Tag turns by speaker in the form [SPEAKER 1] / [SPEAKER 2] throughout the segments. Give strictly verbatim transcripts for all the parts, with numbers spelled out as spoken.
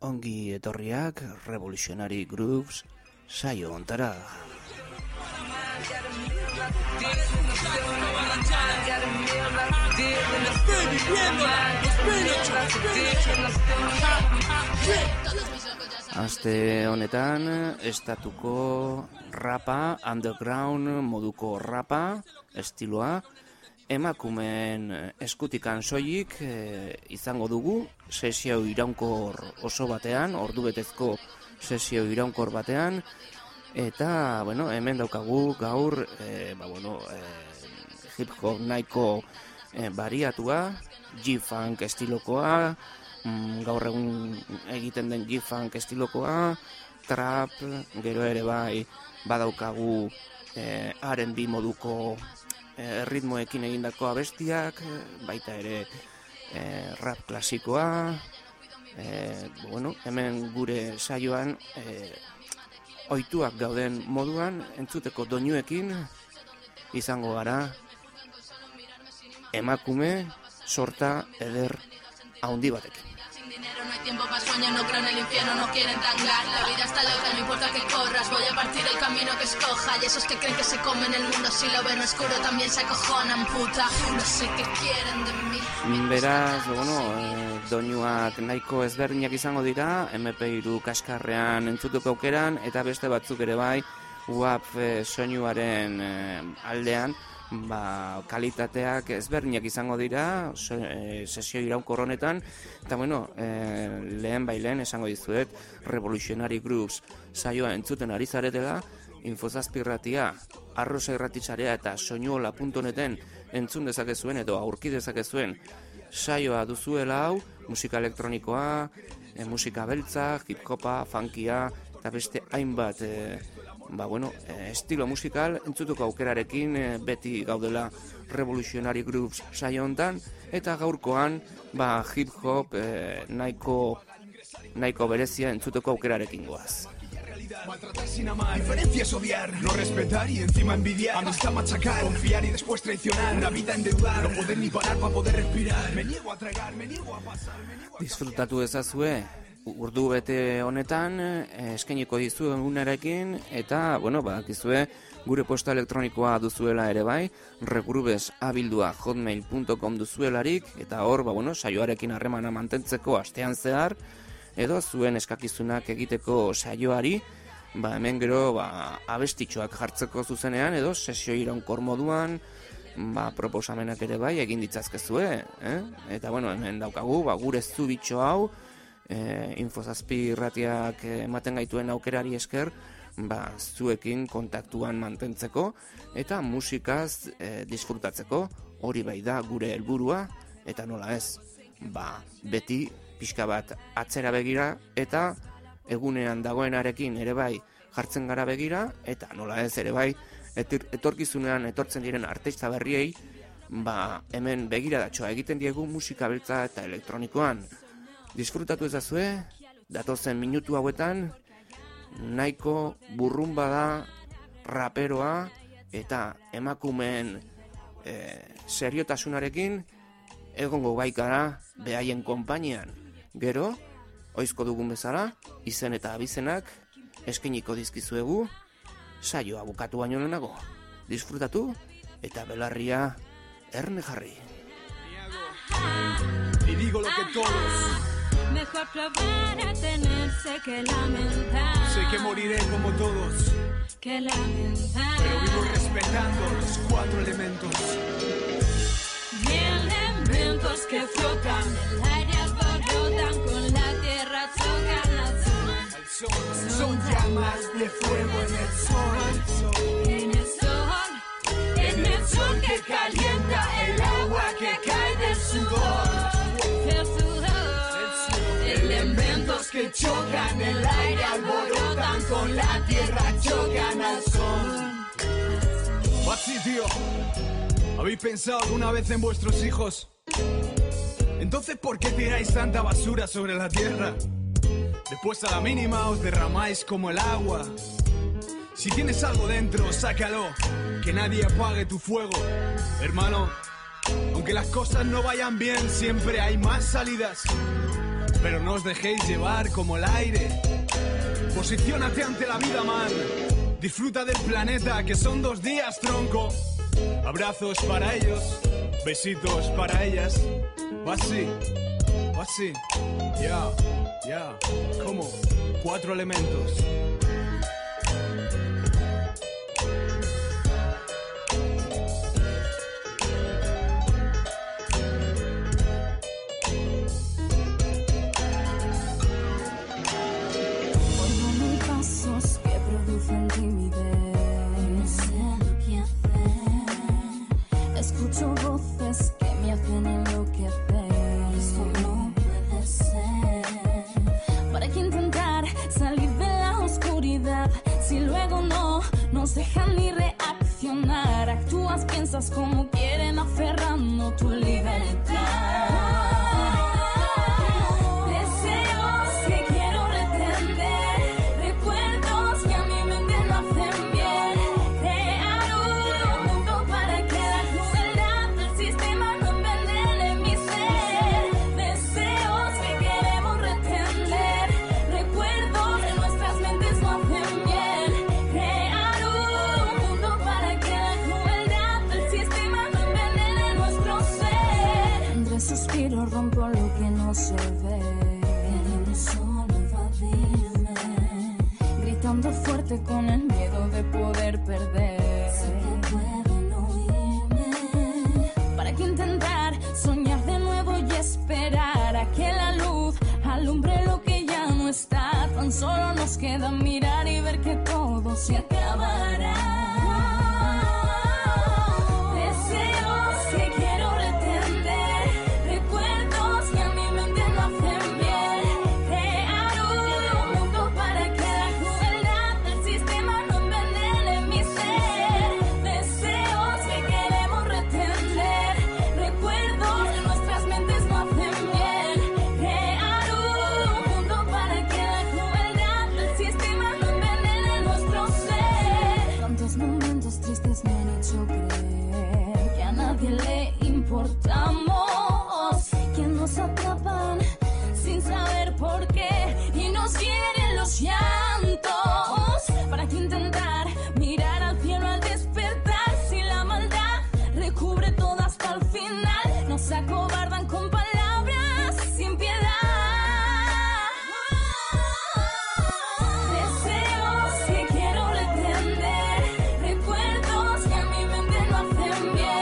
[SPEAKER 1] ongi etorriak Revolutionary Grooves saio ontara. Aste honetan estatuko rapa, underground moduko rapa, estiloa, emakumeen eskutikan soilik e, izango dugu, sesio iraunkor oso batean, ordubetezko sesio iraunkor batean, eta, bueno, hemen daukagu gaur, e, ba, bueno, e, hip-hop nahiko e, bariatua, G-funk estilokoa, mm, gaur egun egiten den G-funk estilokoa, trap, gero ere bai badaukagu e, R and B moduko e, ritmoekin egindako abestiak, baita ere e, rap klasikoa, e, bueno, hemen gure saioan e, ohituak gauden moduan entzuteko doinuekin izango gara emakume sorta eder haundi batekin.
[SPEAKER 2] No hay tiempo para sueños, no creo en el infierno, no quieren tangar. La vida está loca, no importa que corras. Voy a partir el camino que escoja. Y esos que creen que se comen el mundo si lo ven oscuro también se acojonan, puta. No sé qué quieren de mí.
[SPEAKER 1] Beraz, bueno, eh, doinuak nahiko ezberdinak izango dira, eme pe hiru kaskarrean entzutuko aukeran, eta beste batzuk ere bai, U A P eh, soinuaren eh, aldean, ba, kalitateak ezberdinak izango dira so, e, sesio iraunkor honetan, eta bueno, e, lehen bai lehen esango dizuet Revolutionary Grooves saioa entzuten ari zaretela, Infozazpi irratia, Arrosa irratitxarea eta soinuola puntu neten entzun dezakezuen edo aurki dezakezuen saioa duzuela hau, musika elektronikoa, e, musika beltza, hip-hopa, funkia, eta beste hainbat e, ba, bueno, estilo musikal entzutuko aukerarekin e, beti gaudela Revolutionary Grooves saio hontan, eta gaurkoan ba, hip-hop e, nahiko, nahiko berezia entzutuko aukerarekin goaz.
[SPEAKER 3] Maltratar sin amar, diferencia es odiar, no respetar y encima envidiar, amistad machacar, confiar y después traicionar, una vida endeudar, no poder ni parar para poder respirar, me niego a tragar, me niego a pasar, me niego a...
[SPEAKER 1] Disfrutatu ezazue urdu bete honetan eskainiko dizuen unerekin, eta, bueno, badakizue gure posta elektronikoa duzuela ere bai, regrubes abildua hotmail puntu com duzuelarik, eta hor, ba, bueno, saioarekin harremana mantentzeko astean zehar, edo zuen eskakizunak egiteko saioari, ba, hemen gero, ba, abestitxoak jartzeko zuzenean, edo sesio iraunkor moduan, ba, proposamenak ere bai egin ditzazkezue, eh? Eta, bueno, hemen daukagu, ba, gure zubitxo hau, E, Infozazpi irratiak ematen gaituen aukerari esker, ba, zuekin kontaktuan mantentzeko eta musikaz e, disfrutatzeko, hori bai da gure helburua, eta nola ez, ba, beti pixka bat atzera begira eta egunean dagoenarekin ere bai jartzen gara begira, eta nola ez ere bai etir, etorkizunean etortzen diren artista berriei, ba, hemen begiradatxoa egiten diegu musika beltza eta elektronikoan. Disfrutatu ezazue, datozen minutu hauetan, nahiko burrumba da, raperoa eta emakumeen e, seriotasunarekin egongo baikara behaien konpainian. Gero, oizko dugun bezala, izen eta abizenak eskainiko dizkizuegu, saioa bukatu baino lehenago. Disfrutatu eta belarria erne jarri.
[SPEAKER 3] Y digo lo que todos...
[SPEAKER 4] Mejor probar a tenerse que lamentar.
[SPEAKER 3] Sé que moriré como todos,
[SPEAKER 4] Que lamentar.
[SPEAKER 3] pero vivo respetando los cuatro elementos.
[SPEAKER 4] Y elementos que flotan, el aire alborotan, con la tierra chocan al sol.
[SPEAKER 3] Al sol, son llamas de fuego en el sol.
[SPEAKER 4] En el sol,
[SPEAKER 3] En el sol que calienta el agua que cae del sudor.
[SPEAKER 4] el sudor.
[SPEAKER 3] Elementos que chocan el aire, alborotan con la tierra, chocan al sol. Así, tío. ¿Habéis pensado alguna vez en vuestros hijos? Entonces, ¿por qué tiráis tanta basura sobre la tierra? Después a la mínima os derramáis como el agua. Si tienes algo dentro, sácalo. Que nadie apague tu fuego. Hermano, aunque las cosas no vayan bien, siempre hay más salidas. pero no os dejéis llevar como el aire. Posiciónate ante la vida, man. Disfruta del planeta, que son dos días, tronco. Abrazos para ellos, besitos para ellas. Va así, va así. Ya, ya, ¿cómo? Cuatro elementos.
[SPEAKER 4] Escucho voces que me hacen enloquecer. Esto no puede ser. ¿Para qué intentar salir de la oscuridad si luego no nos dejan ni reaccionar? Actúas, piensas como quieren, aferrando tu libertad. Rompo lo que no se ve, queriendo solo evadirme, gritando fuerte con el miedo de poder perder. Sé que pueden oírme. ¿Para qué intentar soñar de nuevo y esperar a que la luz alumbre lo que ya no está? Tan solo nos queda mirar y ver que todo se acabará. Importamos, que nos atrapan sin saber por qué y nos hieren los llantos. ¿Para qué intentar mirar al cielo al despertar si la maldad recubre todo hasta el final? Nos acobardan con palabras sin piedad. Deseos que quiero retender, recuerdos que a mi mente no hacen bien.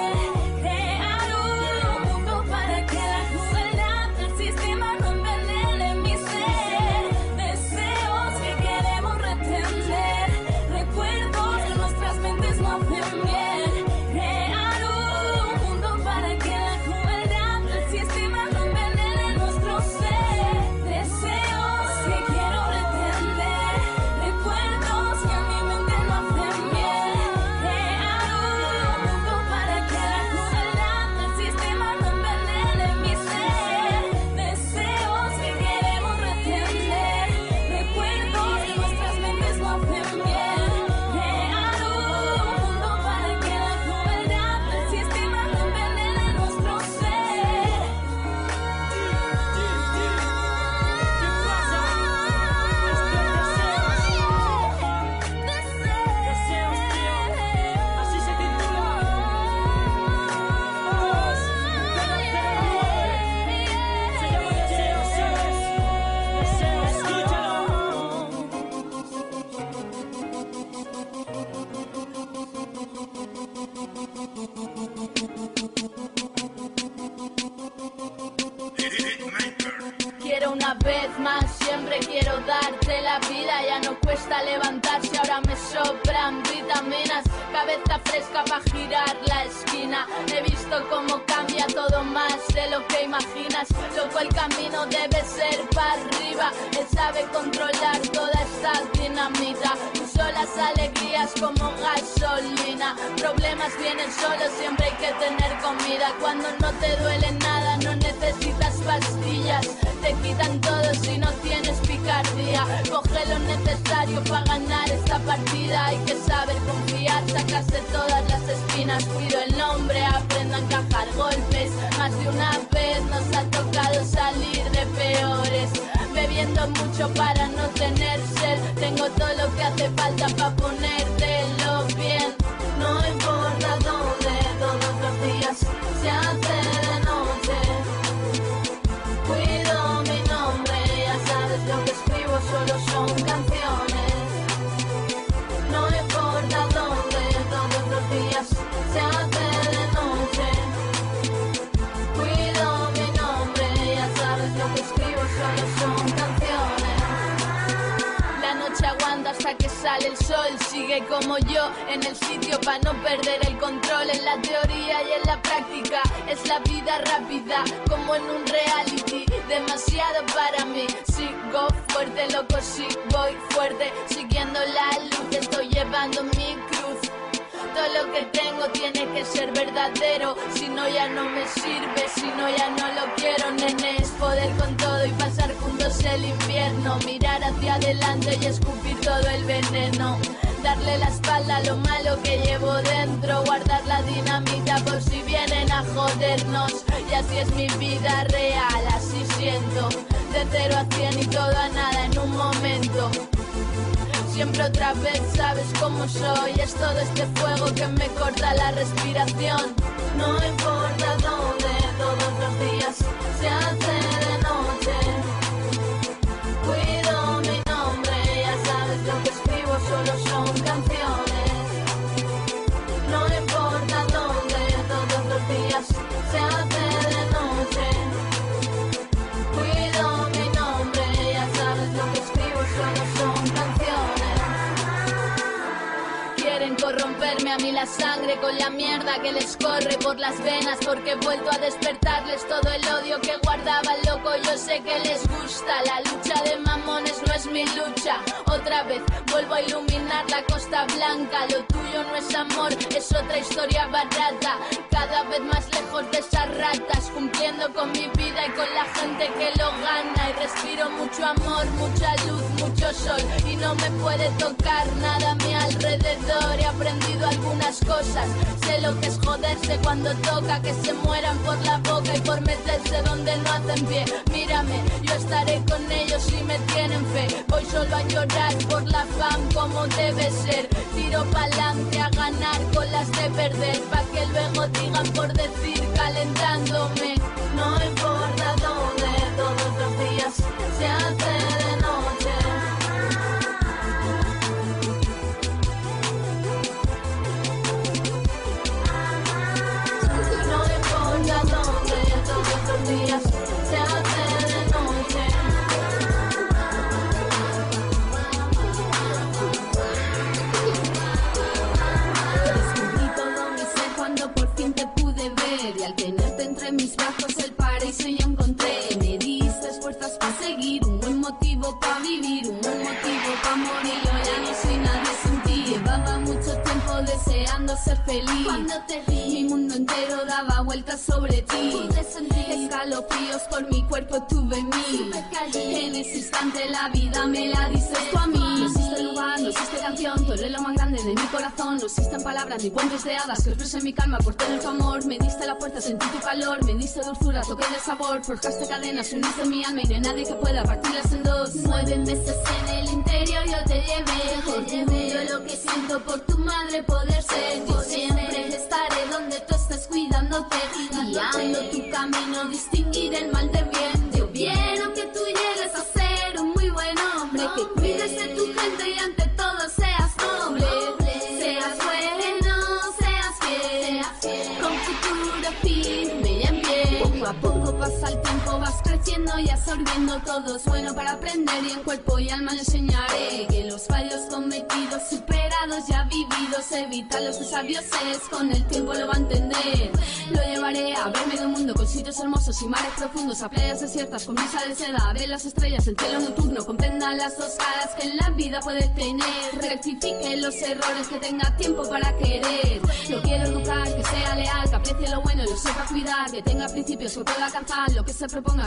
[SPEAKER 4] Una vez más siempre quiero darte la vida. Ya no cuesta levantarse, ahora me soplan vitaminas. Cabeza fresca para girar la esquina. He visto cómo cambia todo más de lo que imaginas. Loco, el camino debe ser para arriba. Él sabe controlar toda esta dinamita. Uso las alegrías como gasolina. Problemas vienen solos, siempre hay que tener comida. Cuando no te duele nada, no necesitas pastillas. Te quitan todo si no tienes picardía. Coge lo necesario para ganar esta partida. Hay que saber confiar, sacarse todas las espinas. Cuido el nombre, aprendo a encajar golpes. Más de una vez nos ha tocado salir de peores. bebiendo mucho para no tener sed. Tengo todo lo que hace falta para ponértelo bien. No importa dónde, todos los días se hace de noche. Cuido mi nombre, ya sabes lo que escribo solo son canciones. No importa dónde, todos los días se hace de noche. Cuido mi nombre, ya sabes lo que escribo solo son canciones. La noche aguanta hasta que sale el sol, sigue como yo en el sitio para no perder el control. En la teoría y en la práctica es la vida rápida, como en un reality, demasiado para mí. Sigo fuerte, loco, sí voy fuerte, siguiendo la luz, estoy llevando mi cruz. Todo lo que tengo tiene que ser verdadero, si no ya no me sirve, si no ya no lo quiero, nene. Es poder con todo y pasar juntos el invierno, mirar hacia adelante y escupir todo el veneno. Darle la espalda a lo malo que llevo dentro, guardar la dinamita por si vienen a jodernos. Y así es mi vida real, así siento, de cero a cien y todo a nada en un momento. Siempre otra vez sabes cómo soy, es todo este fuego que me corta la respiración. No importa dónde, todos los días se hace de noche. Cuido mi nombre, ya sabes lo que escribo solo son canciones. No importa dónde, todos los días se hace de noche. Cuido mi nombre, ya sabes lo que escribo solo son canciones. Quieren corromperme a mí la sangre con la mierda que les corre por las venas, porque he vuelto a despertarles todo el odio que guardaban, loco. Yo sé que les gusta, la lucha de mamones no es mi lucha. Otra vez vuelvo a iluminar la Costa Blanca. Lo tuyo no es amor, es otra historia barata. Cada vez más lejos de esas ratas, cumpliendo con mi vida y con la gente que lo gana. Y respiro mucho amor, mucha luz, mucho sol, y no me puede tocar nada a mi alrededor. He aprendido algunas cosas, sé lo que es joderse cuando toca que se mueran por la boca y por meterse donde no hacen pie. Mírame, yo estaré con ellos si me tienen fe. Voy solo a llorar por la fam como debe ser. Tiro pa'lante a ganar con las de perder, pa' que luego digan por decir calentándome. No importa dónde, todos los días se hace de noche. No importa dónde, todos los días se hace de noche.
[SPEAKER 5] Descubrí todo mi ser cuando por fin te pude ver, y al tenerte entre mis brazos el paraíso ya encontré. Me diste fuerzas para seguir, un buen motivo para vivir, un buen motivo para morir. Yo ya no soy nadie sin ti, llevaba mucho tiempo deseando ser feliz. Cuando te vi, mi mundo entero daba vueltas sobre ti. Pude sentir escalofríos por mi cuerpo, tuve mí. En ese instante la vida me la diste tú a mí. No existe lugar, no existe canción, tú eres lo más grande de mi corazón. No existen palabras ni puentes de hadas que expresen mi calma por tener tu amor. Me diste la fuerza, sentí tu calor, me diste dulzura, toque de sabor. Forjaste cadenas, uniste mi alma y no hay nadie que pueda partirlas en dos. Nueve meses en el interior yo te llevé, te llevé yo lo que siento por tu madre poder ser. Yo siempre estaré donde tú estés cuidándote, guiando tu camino, distinguir el mal de bien. Yo quiero que tú llegues a ser un muy buen hombre, que cuides de tu gente y ante todo seas noble. Seas bueno, seas fiel, con futuro firme y en pie. Poco a poco pasa el tiempo, vas creciendo y absorbiendo todo es bueno para aprender, y en cuerpo y alma le enseñaré que los fallos cometidos, superados, ya vividos, evítalos, de sabios es, con el tiempo lo va a entender. Lo llevaré a verme de un mundo con sitios hermosos y mares profundos, a playas desiertas con brisa de seda, a ver las estrellas, el cielo nocturno, comprenda las dos caras que en la vida puede tener. Rectifique los errores, que tenga tiempo para querer. Lo quiero educar, que sea leal, que aprecie lo bueno y lo sepa cuidar, que tenga principios que pueda alcanzar lo que se proponga sin miedo al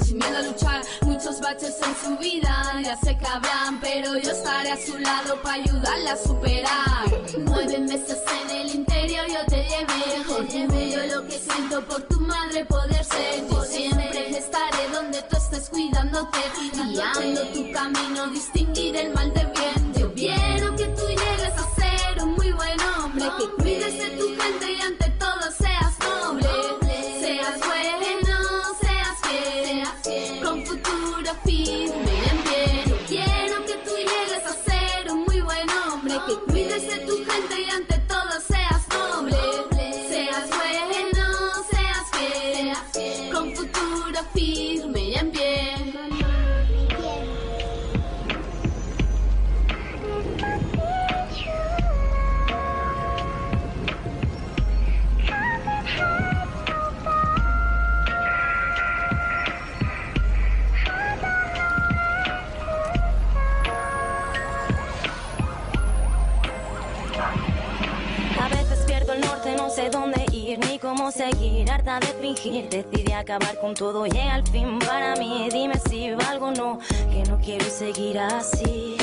[SPEAKER 5] luchar muchos baches en su vida. Ya sé que habrán, pero yo estaré a su lado para ayudarla a superar. Nueve meses en el interior yo te llevé, orgullo lo que siento por tu madre poder ser. Yo siempre estaré donde tú estés cuidándote, guiando tu camino, distinguir el mal de bien. Yo quiero que tú llegues a ser un muy buen hombre, que cuides de tu gente y ante todo seas noble. Seas bueno, seas fiel, con futuro firme y en pie. Yo quiero que tú llegues a ser un muy buen hombre, que cuides de tu gente y ante todo seas noble. Seas bueno, seas fiel, con futuro firme y en pie.
[SPEAKER 6] No sé dónde ir ni cómo seguir, harta de fingir, decidí acabar con todo, llega el fin para mí, dime si valgo o no, que no quiero seguir así.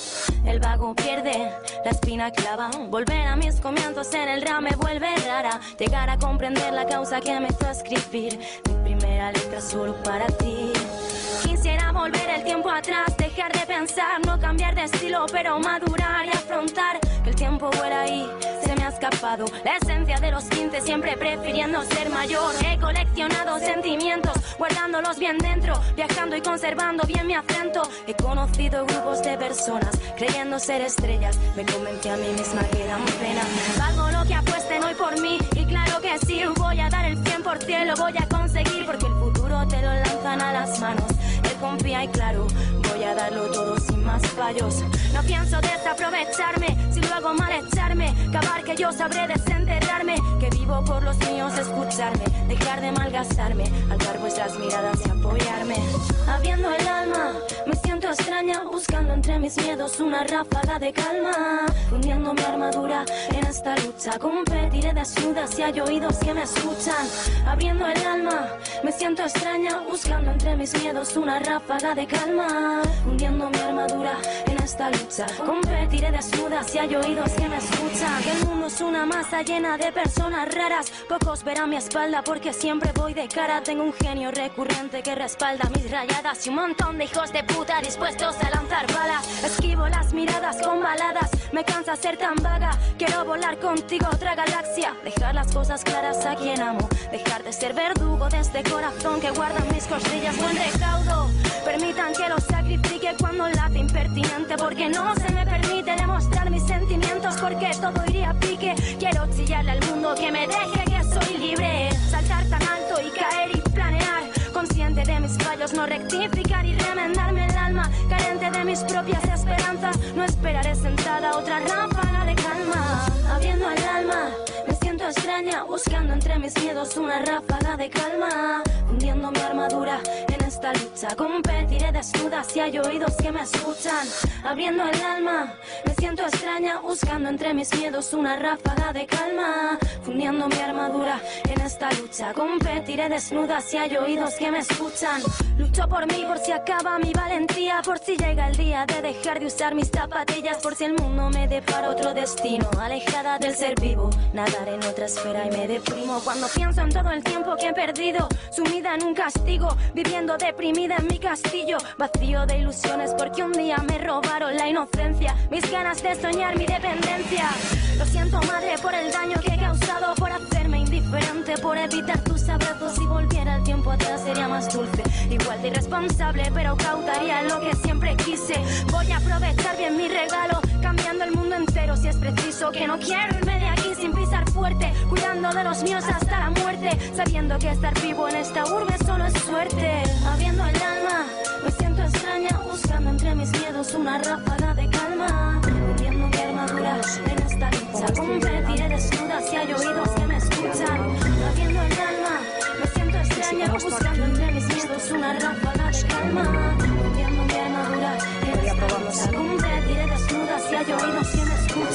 [SPEAKER 6] El vago pierde, la espina clava, volver a mis comienzos en el rap me vuelve rara, llegar a comprender la causa que me hizo escribir mi primera letra solo para ti. Quisiera volver el tiempo atrás, dejar de pensar, no cambiar de estilo, pero madurar y afrontar que el tiempo vuela y se me ha escapado la esencia de los quince, siempre prefiriendo ser mayor. He coleccionado sentimientos, guardándolos bien dentro, viajando y conservando bien mi acento. He conocido grupos de personas, creyendo ser estrellas, me convencí a mí misma que eran pena. Valgo lo que apuesten hoy por mí, y claro que sí, voy a dar el cien por ciento, lo voy a conseguir, porque el futuro te lo lanzan a las manos. Él confía y claro, voy a darlo todo sin más fallos. No pienso desaprovecharme, si lo hago mal echarme, cavar que yo sabré desenterrarme, que vivo por los míos, escucharme, dejar de malgastarme, alzar vuestras miradas y apoyarme. Abriendo el alma, me siento extraña, buscando entre mis miedos una ráfaga de calma, hundiendo mi armadura en esta lucha, competiré desnuda si hay oídos que me escuchan. Abriendo el alma, me siento extraña, buscando entre mis miedos una ráfaga de calma, hundiendo mi armadura en esta lucha, competiré desnuda si hay oídos que me escuchan. Que el mundo es una masa llena de personas raras, pocos verán mi espalda porque siempre voy de cara. Tengo un genio recurrente que respalda mis rayadas y un montón de hijos de puta dispuestos a lanzar balas. Esquivo las miradas con baladas, me cansa ser tan vaga, quiero volar contigo a otra galaxia, dejar las cosas claras a quien amo, dejar de ser verdugo de este corazón que guarda mis costillas. Buen recaudo, permitan que lo sacrifique cuando late impertinente, porque no se me permite demostrar mis sentimientos, porque todo iría a pique. Quiero chillarle al mundo que me deje que soy libre, saltar tan alto y caer y planear, consciente de mis fallos, no rectificar y remendarme el alma, carente de mis propias esperanzas, no esperaré sentada otra ráfaga de calma. Abriendo el alma, me siento extraña, buscando entre mis miedos una ráfaga de calma, hundiendo mi armadura en esta lucha, competiré desnuda si hay oídos que me escuchan. Abriendo el alma, me siento extraña, buscando entre mis miedos una ráfaga de calma, fundiendo mi armadura en esta lucha, competiré desnuda si hay oídos que me escuchan. Lucho por mí, por si acaba mi valentía, por si llega el día de dejar de usar mis zapatillas, por si el mundo me depara otro destino, alejada del ser vivo, nadar en otra esfera y me deprimo cuando pienso en todo el tiempo que he perdido, sumida en un castigo, viviendo deprimida en mi castillo, vacío de ilusiones porque un día me robaron la inocencia, mis ganas de soñar, mi dependencia. Lo siento, madre, por el daño que he causado, por hacerme indiferente, por evitar tus abrazos. Si volviera el tiempo atrás sería más dulce, igual de irresponsable, pero cautaría lo que siempre quise. Voy a aprovechar bien mi regalo, cambiando el mundo entero si es preciso, que no quiero irme de aquí sin pisar fuerte, cuidando de los míos hasta la muerte, sabiendo que estar vivo en esta urbe solo es suerte. Abriendo el alma, me siento extraña, buscando entre mis miedos una ráfaga de calma, hundiendo mi armadura en esta lucha, competiré desnuda si hay oídos que me escuchan. Abriendo el alma, me siento extraña, buscando entre mis miedos una ráfaga de calma, hundiendo mi armadura en esta lucha, competiré desnuda si hay oídos que me escuchan.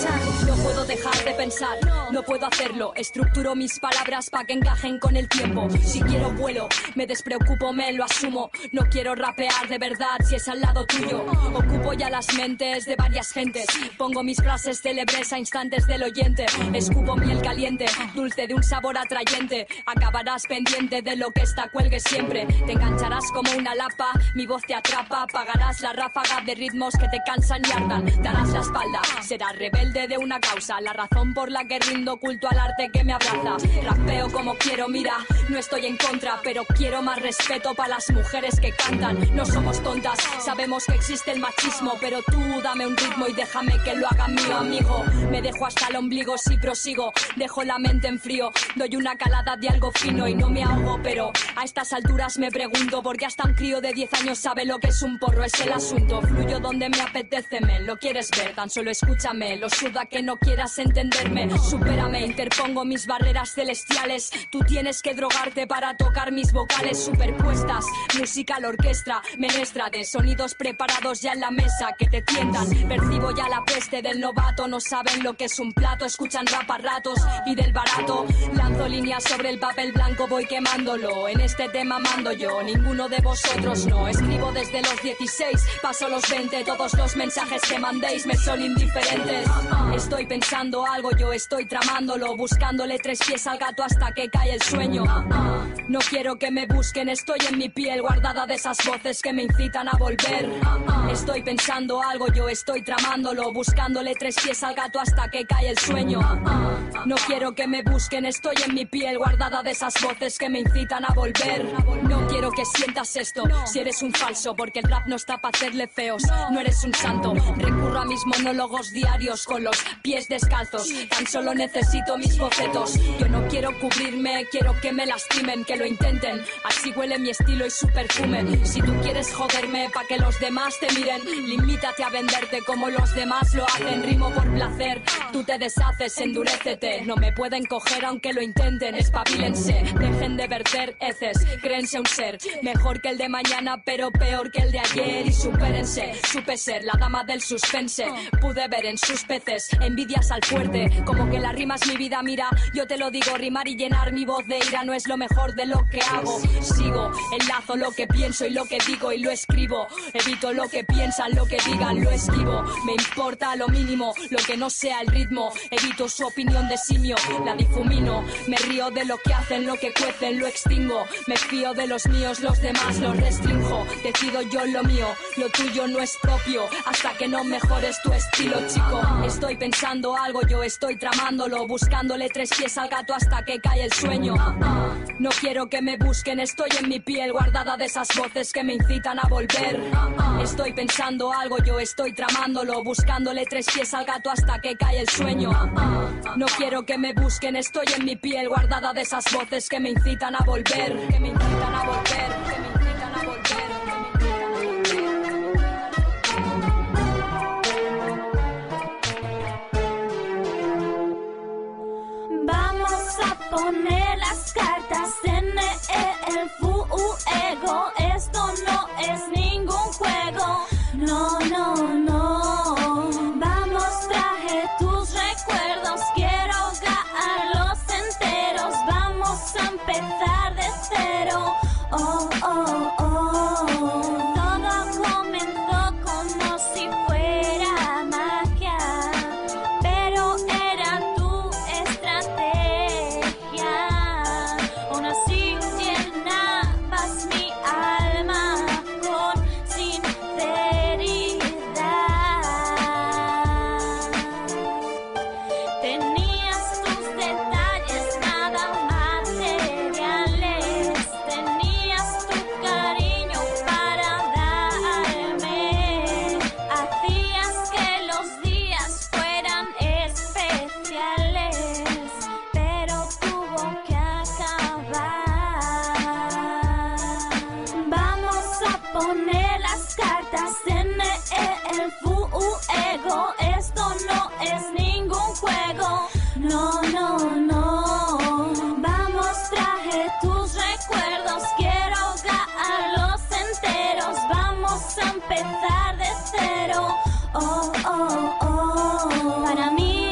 [SPEAKER 7] pensar. No puedo dejar de pensar, no puedo hacerlo. Estructuro mis palabras para que encajen con el tiempo. Si quiero vuelo, me despreocupo, me lo asumo. No quiero rapear de verdad si es al lado tuyo. Ocupo ya las mentes de varias gentes. Pongo mis frases célebres a instantes del oyente. Escupo miel caliente, dulce de un sabor atrayente. Acabarás pendiente de lo que esta cuelgue siempre. Te engancharás como una lapa, mi voz te atrapa. Apagarás la ráfaga de ritmos que te cansan y hartan. Darás la espalda, serás rebelde de una causa. La razón por la que rindo culto al arte que me abraza. Rapeo como quiero, mira, no estoy en contra, pero quiero más respeto para las mujeres que cantan. No somos tontas, sabemos que existe el machismo, pero tú dame un ritmo y déjame que lo haga mío, amigo. Me dejo hasta el ombligo si prosigo, dejo la mente en frío, doy una calada de algo fino y no me ahogo, pero a estas alturas me pregunto por qué hasta un crío de diez años sabe lo que es un porro. Es el asunto, fluyo donde me apetece, me lo quieres ver, tan solo escúchame, lo suda que no quieras entenderme. Supérame, interpongo mis barreras celestiales, tú tienes que drogarte para tocar mis vocales superpuestas. Música a la orquesta, menestra de sonidos preparados ya en la mesa que te tientan. Percibo ya la peste del novato, no saben lo que es un plato, escuchan rap a ratos y del barato. Lanzo líneas sobre el papel blanco, voy quemándolo, en este tema mando yo, ninguno de vosotros no. Escribo desde los dieciséis, paso los veinte, todos los mensajes que mandéis me son indiferentes. Estoy pensando algo, yo estoy tramándolo, buscándole tres pies al gato hasta que cae el sueño. No quiero que me busquen, estoy en mi piel guardada de esas voces que me incitan a volver. Estoy pensando algo, yo estoy tramándolo, buscándole tres pies al gato hasta que cae el sueño. No quiero que me busquen, estoy en mi piel guardada de esas voces que me incitan a volver. No quiero que sientas esto, si eres un falso, porque el rap no está para hacerle feos. No eres un santo, recurro a mis monólogos diarios con los pies descalzos. Tan solo necesito mis bocetos. Yo no quiero cubrirme, quiero que me lastimen, que lo intenten. Así huele mi estilo y su perfume. Si tú quieres joderme pa' que los demás te miren, limítate a venderte como los demás lo hacen. Rimo por placer, tú te deshaces, endurécete. No me pueden coger aunque lo intenten. Espabilense, dejen de verter heces. Créense un ser mejor que el de mañana, pero peor que el de ayer. Y supérense, supe ser la dama del suspense. Pude ver en sus peces envidias al fuerte, como que la rima es mi vida. Mira, yo te lo digo, rimar y llenar mi voz de ira no es lo mejor de lo que hago. Sigo, enlazo lo que pienso y lo que digo y lo escribo. Evito lo que piensan, lo que digan, lo esquivo. Me importa lo mínimo, lo que no sea el ritmo. Evito su opinión de simio, la difumino. Me río de lo que hacen, lo que cuecen, lo extingo. Me fío de los míos, los demás los restrinjo. Decido yo lo mío, lo tuyo no es propio, hasta que no mejores tu estilo, chico. Estoy pensando algo, yo estoy tramándolo, buscándole tres pies al gato hasta que cae el sueño. No quiero que me busquen, estoy en mi piel guardada de esas voces que me incitan a volver. Estoy pensando algo, yo estoy tramándolo, buscándole tres pies al gato hasta que cae el sueño. No quiero que me busquen, estoy en mi piel guardada de esas voces que me incitan a volver, que me incitan a volver, que me incitan a volver.
[SPEAKER 5] Vamos a poner las cartas en el fuego. Esto no es ningún juego. No, no, no. Vamos, traje tus recuerdos. Quiero galarlos enteros. Vamos a empezar de cero. Oh, oh, oh. Todo comenzó como si fuera magia, pero era tu estrategia. Aún así llenabas mi alma con sinceridad. Tenías tus detalles nada materiales. Tenías tu cariño para darme. Hacías que los días fueran especiales, pero tuvo que acabar. Vamos a poner las cartas en el fuego. Esto no es ningún juego. No, no, no. Vamos, traje tus recuerdos. Quiero galarlos enteros. Vamos a empezar de cero. Oh, oh, oh. Para mí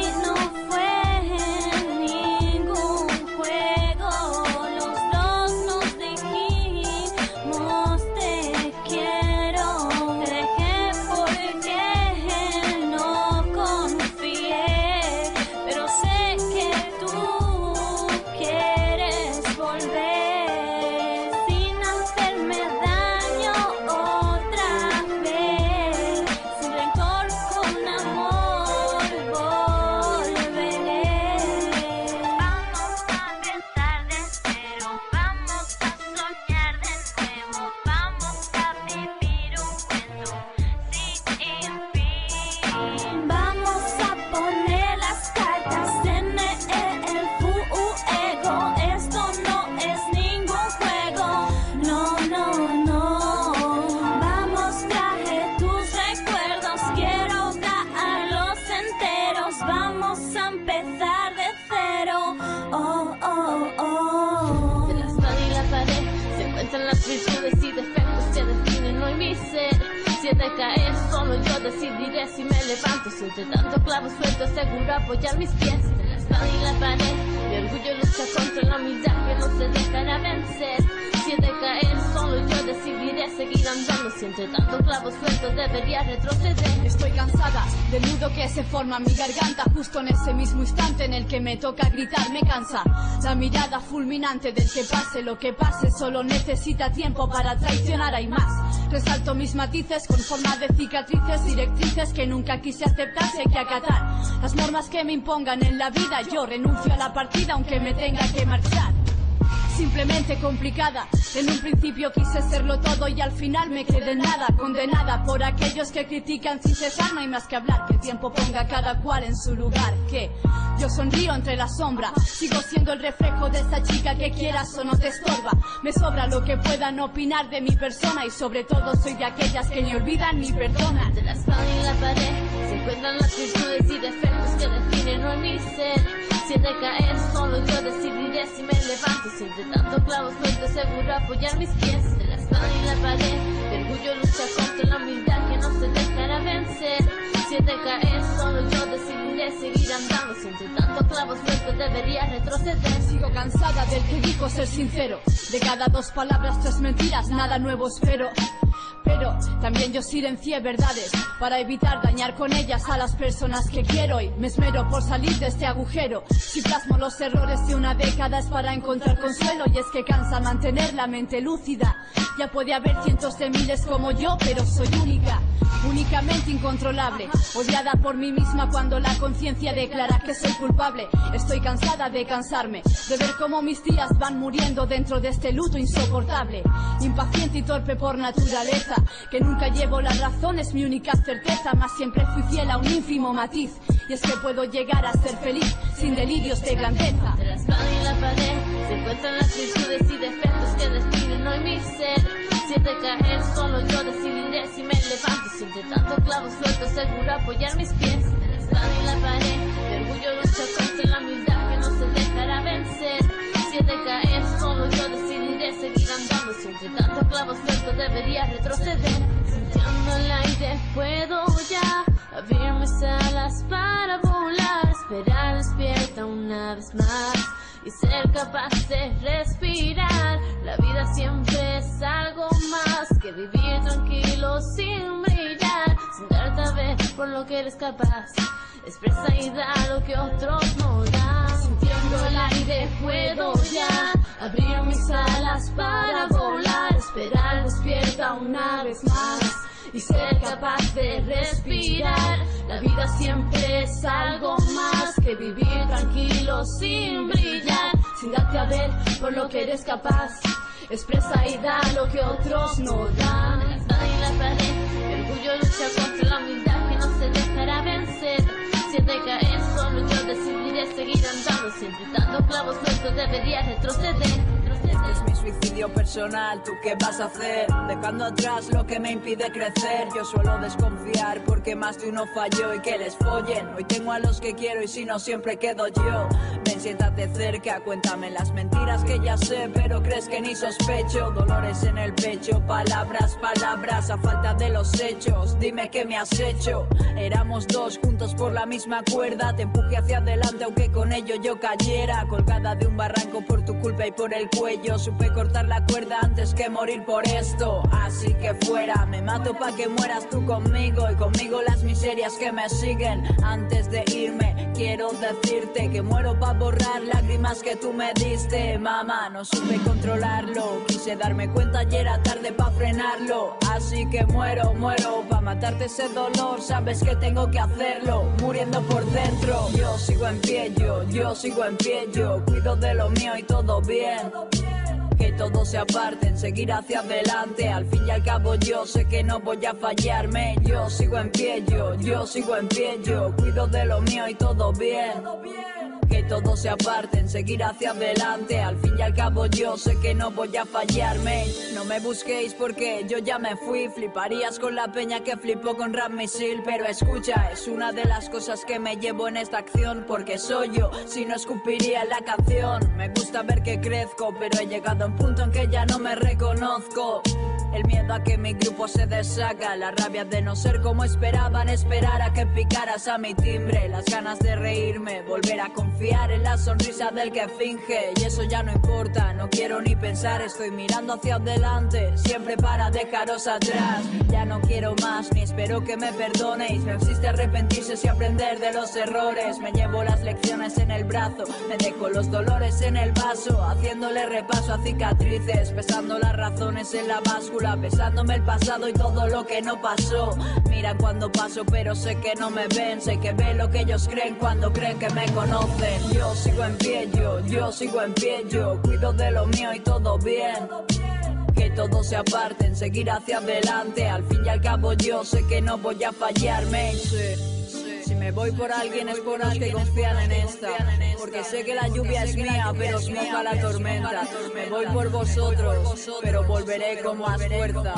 [SPEAKER 4] decidiré si me levanto. Si entre tanto clavo suelto seguro apoyar mis pies en la espada y la pared. Mi orgullo lucha contra la humildad que no se dejará vencer. Si he de caer solo yo decidiré seguir andando. Si entre tanto clavo suelto debería retroceder.
[SPEAKER 7] Estoy cansada del nudo que se forma en mi garganta. Justo en ese mismo instante en el que me toca gritar me cansa la mirada fulminante del que pase lo que pase. Solo necesita tiempo para traicionar, hay más. Resalto mis matices con forma de cicatrices, directrices que nunca quise aceptar, sé que acatar las normas que me impongan en la vida. Yo renuncio a la partida aunque me tenga que marchar. Simplemente complicada, en un principio quise serlo todo y al final me quedé en nada. Condenada por aquellos que critican sin cesar, no hay más que hablar. Que el tiempo ponga a cada cual en su lugar. Que yo sonrío entre la sombra, sigo siendo el reflejo de esa chica que quieras o no te estorba. Me sobra lo que puedan opinar de mi persona y sobre todo soy de aquellas que ni olvidan ni perdonan.
[SPEAKER 4] De la espada y la pared se encuentran las virtudes y defectos que definen hoy mi ser. Si he de caer solo yo decidiré si me levanto. Si entre tanto clavo suelto seguro apoyar mis pies de la espada y la pared. Mi orgullo lucha contra la humildad que no se dejará vencer. Si he de caer solo yo decidiré seguir andando. Si entre tanto clavo suelto debería retroceder.
[SPEAKER 7] Sigo cansada del que digo ser sincero. De cada dos palabras tres mentiras, nada nuevo espero. Pero también yo silencié verdades para evitar dañar con ellas a las personas que quiero. Y me esmero por salir de este agujero. Si plasmo los errores de una década es para encontrar consuelo. Y es que cansa mantener la mente lúcida. Ya puede haber cientos de miles como yo, pero soy única, únicamente incontrolable. Odiada por mí misma cuando la conciencia declara que soy culpable. Estoy cansada de cansarme, de ver cómo mis días van muriendo dentro de este luto insoportable. Impaciente y torpe por naturaleza, que nunca llevo la razón, es mi única certeza. Mas siempre fui fiel a un ínfimo matiz. Y es que puedo llegar a ser feliz sin delirios de grandeza.
[SPEAKER 4] De la espada y la pared se encuentran las virtudes y defectos que definen hoy mi ser. Si he de caer solo yo decidiré si me levanto. Si entre tanto clavo suelto seguro apoyar mis pies de la espada y la pared. Mi orgullo lucha contra la humildad que no se dejará vencer. Si he de caer solo yo decidiré seguir andando. Si entre tanto clavo suelto debería retroceder. Sintiendo el aire puedo ya abrir mis alas para volar. Esperar despierta una vez más y ser capaz de respirar. La vida siempre es algo más que vivir tranquilo sin brillar. Sin darte a ver por lo que eres capaz. Expresa y da lo que otros no dan. Sintiendo el aire puedo ya abrir mis alas para volar. Esperar despierta una vez más y ser capaz de respirar. La vida siempre es algo más que vivir tranquilo sin brillar. Sin darte a ver por lo que eres capaz. Expresa y da lo que otros no dan. En la espada y la pared, mi orgullo lucha contra la humildad que no se dejará vencer. Si he de caer solo yo decidiré seguir andando. Si entre tanto clavo suelto debería retroceder.
[SPEAKER 8] Este es mi suicidio personal, ¿tú qué vas a hacer? Dejando atrás lo que me impide crecer. Yo suelo desconfiar porque más de uno falló y que les follen. Hoy tengo a los que quiero y si no siempre quedo yo. Ven, siéntate cerca, cuéntame las mentiras que ya sé, pero crees que ni sospecho. Dolores en el pecho, palabras, palabras a falta de los hechos. Dime qué me has hecho. Éramos dos juntos por la misma cuerda. Te empujé hacia adelante aunque con ello yo cayera. Colgada de un barranco por tu culpa y por el cuello. Supe cortar la cuerda antes que morir por esto. Así que fuera, me mato pa' que mueras tú conmigo. Y conmigo las miserias que me siguen. Antes de irme quiero decirte que muero pa' borrar lágrimas que tú me diste. Mamá, no supe controlarlo. Quise darme cuenta y era tarde pa' frenarlo. Así que muero, muero pa' matarte ese dolor. Sabes que tengo que hacerlo, muriendo por dentro. Yo sigo en pie, yo, yo sigo en pie, yo cuido de lo mío y todo bien. Que todos se aparten, seguir hacia adelante. Al fin y al cabo yo sé que no voy a fallarme. Yo sigo en pie, yo, yo sigo en pie, yo cuido de lo mío y todo bien. Que todos se aparten, seguir hacia adelante. Al fin y al cabo yo sé que no voy a fallarme. No me busquéis porque yo ya me fui. Fliparías con la peña que flipó con Rap Misil. Pero escucha, es una de las cosas que me llevo en esta acción. Porque soy yo, si no escupiría en la canción. Me gusta ver que crezco, pero he llegado a un punto en que ya no me reconozco. El miedo a que mi grupo se deshaga, la rabia de no ser como esperaban, esperar a que picaras a mi timbre, las ganas de reírme, volver a confiar en la sonrisa del que finge. Y eso ya no importa, no quiero ni pensar, estoy mirando hacia adelante, siempre para dejaros atrás. Ya no quiero más, ni espero que me perdonéis, no existe arrepentirse si aprender de los errores. Me llevo las lecciones en el brazo, me dejo los dolores en el vaso, haciéndole repaso a cicatrices, pesando las razones en la báscula, pesándome el pasado y todo lo que no pasó. Mira cuando paso pero sé que no me ven, sé que ven lo que ellos creen cuando creen que me conocen. Yo sigo en pie, yo, yo sigo en pie, yo cuido de lo mío y todo bien. Que todos se aparten, seguir hacia adelante, al fin y al cabo yo sé que no voy a fallarme. Sí. Si me voy por alguien es por los que confían en esta, porque sé que la lluvia es mía pero os moja la tormenta. Me voy por vosotros pero volveré con más fuerza.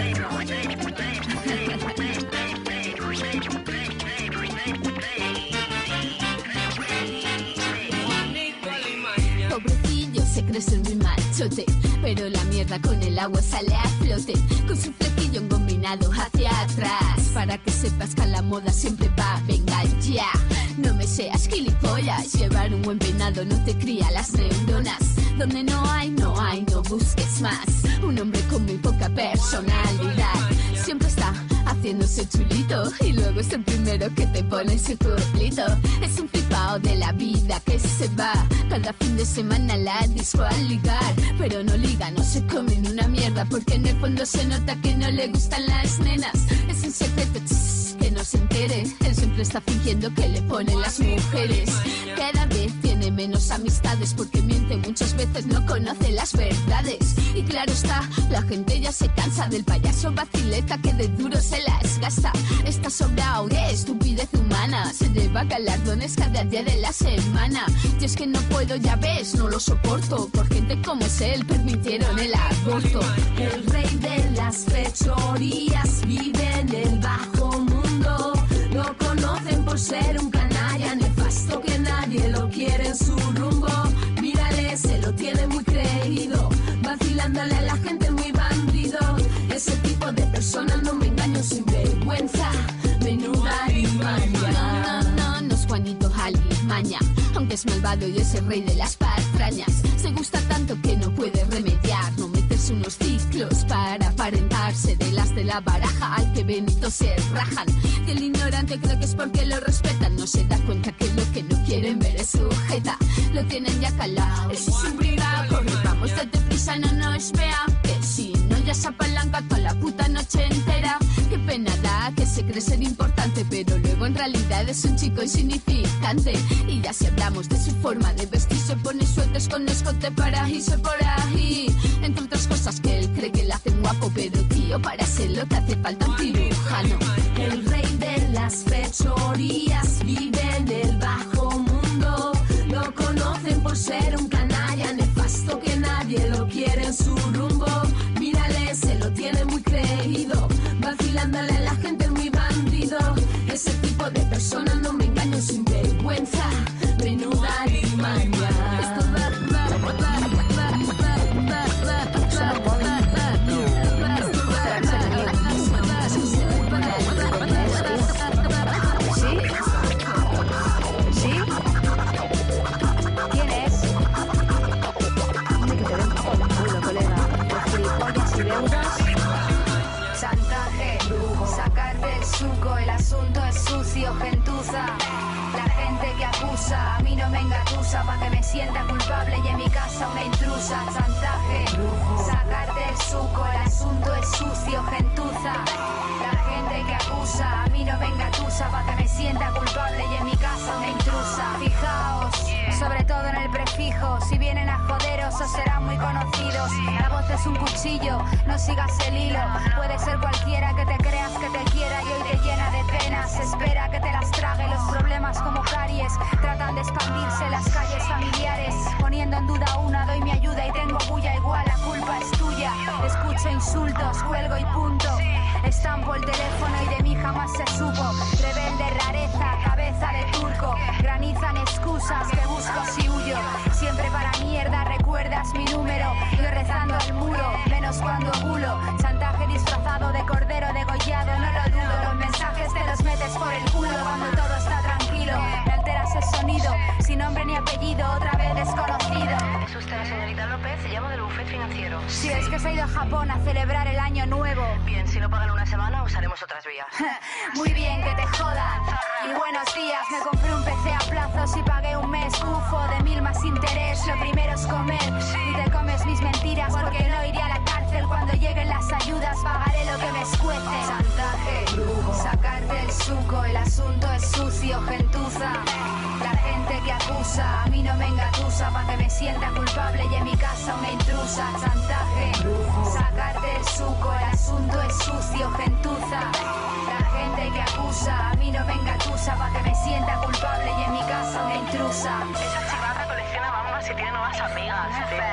[SPEAKER 5] Pobrecillo se cree ser muy machote, pero la mierda con el agua sale a flote, con su flequillo combinado hacia atrás, para que sepas que a la moda siempre va. Venga ya, no me seas gilipollas, llevar un buen peinado no te cría las neuronas. Donde no hay, no hay, no busques más. Un hombre con muy poca personalidad, siempre está haciéndose chulito y luego es el primero que te pone su culito. Es un flipao de la vida que se va cada fin de semana a la disco a ligar, pero no liga, no se come ni una mierda, porque en el fondo se nota que no le gustan las nenas. Es un secreto, tss, que no se entere, él siempre está fingiendo que le ponen las mujeres. Cada vez tiene menos amistades porque miente, muchas veces no conoce las verdades. Y claro está, la gente ya se cansa del payaso vacileta que de duro se las gasta. Está sobrado de estupidez humana, se lleva galardones cada día de la semana. Y es que no puedo, ya ves, no lo soporto, por gente como es él permitieron el aborto.
[SPEAKER 9] El rey de las fechorías vive en el bajo mundo, lo conocen por ser un canalla nefasto que nadie lo quiere en su rumbo. Mírale, se lo tiene muy creído, vacilándole a la gente muy bandido. Ese tipo de personas no me engaño sin vergüenza, menuda limaña.
[SPEAKER 5] No, no, no, no es Juanito Alimaña, aunque es malvado y es el rey de las patrañas. Se gusta tanto que no puede remediar, no meterse unos ciclos para aparentarse de las de la baraja. Al que Benito se rajan, y el ignorante cree que es porque lo respetan, no se da cuenta que lo que no quieren ver es su jeta. Lo tienen ya calado, eso es un brigado, corre, vamos, date prisa, no nos vean, que si no ya se apalanca toda la puta noche entera. Qué pena da que se cree ser importante, pero luego en realidad es un chico insignificante. Y ya si hablamos de su forma de vestir, se pone suéteres con escote para irse por ahí, entre otras cosas que él cree que le hacen guapo, pero tío, para ser lo que hace falta un cirujano.
[SPEAKER 9] El rey de las fechorías vive en el bajo mundo, lo conocen por ser un canalla nefasto que nadie lo quiere en su rumbo. Mírale, se lo tiene muy creído, vacilándole a la gente muy bandido. Ese tipo de personas no me engaño sin vergüenza, menuda limaña. Esto va, va, va, va, va, va, va,
[SPEAKER 10] ¿Sí? ¿Sí? ¿Quién es? Dime que te den por el culo, colega. Por gilipollas y deudas.
[SPEAKER 11] Chantaje, sacarte el suco, el asunto es sucio, gentuza. La gente que acusa, a mí no me engatusa, pa' que me sienta culpable y en mi casa una intrusa. Chantaje, sacarte el suco, el asunto es sucio, gentuza. La gente que acusa, a mí no me engatusa, pa' que me sienta culpable y en mi casa una intrusa. Fijaos, sobre todo en el prefijo, si vienen a joderos os serán muy conocidos. La voz es un cuchillo, no sigas el hilo. Puede ser cualquiera que te creas que te quiera y hoy te llena de penas. Espera que te las trague, los problemas como caries tratan de expandirse en las calles familiares. Poniendo en duda una, doy mi ayuda y tengo bulla igual, la culpa es tuya. Escucho insultos, cuelgo y punto. Estampo el teléfono y de mí jamás se supo. Rebelde, rareza, cabeza de turco. Granizan excusas que busco si huyo. Siempre para mierda, recuerdas mi número. Yo rezando al muro, menos cuando bulo. Chantaje des por el culo cuando todo está tranquilo. Me alteras el sonido, sin nombre ni apellido, otra vez desconocido.
[SPEAKER 12] ¿Es usted la señorita López? Se llama del bufet financiero.
[SPEAKER 11] Si es que se ha ido a Japón a celebrar el año nuevo.
[SPEAKER 12] Bien, si no pagan una semana, usaremos otras vías.
[SPEAKER 11] Muy bien, que te jodan. Y buenos días, me compré un P C a plazos y pagué un mes bufo de mil más interés. Lo primero es comer y te comes mis mentiras, porque no iré a la cárcel cuando lleguen las ayudas. Pagaré lo que me escuece. Chantaje, sacarte el suco, el asunto es sucio, gentuza. La gente que acusa, a mí no me engatusa, pa' que me sienta culpable y en mi casa una intrusa. Chantaje, sacarte el suco, el asunto es sucio, gentuza. La gente que acusa, a mí no me engatusa, pa' que me sienta culpable y en mi casa una intrusa.
[SPEAKER 12] Esa chivaza colecciona bambas y tiene nuevas amigas.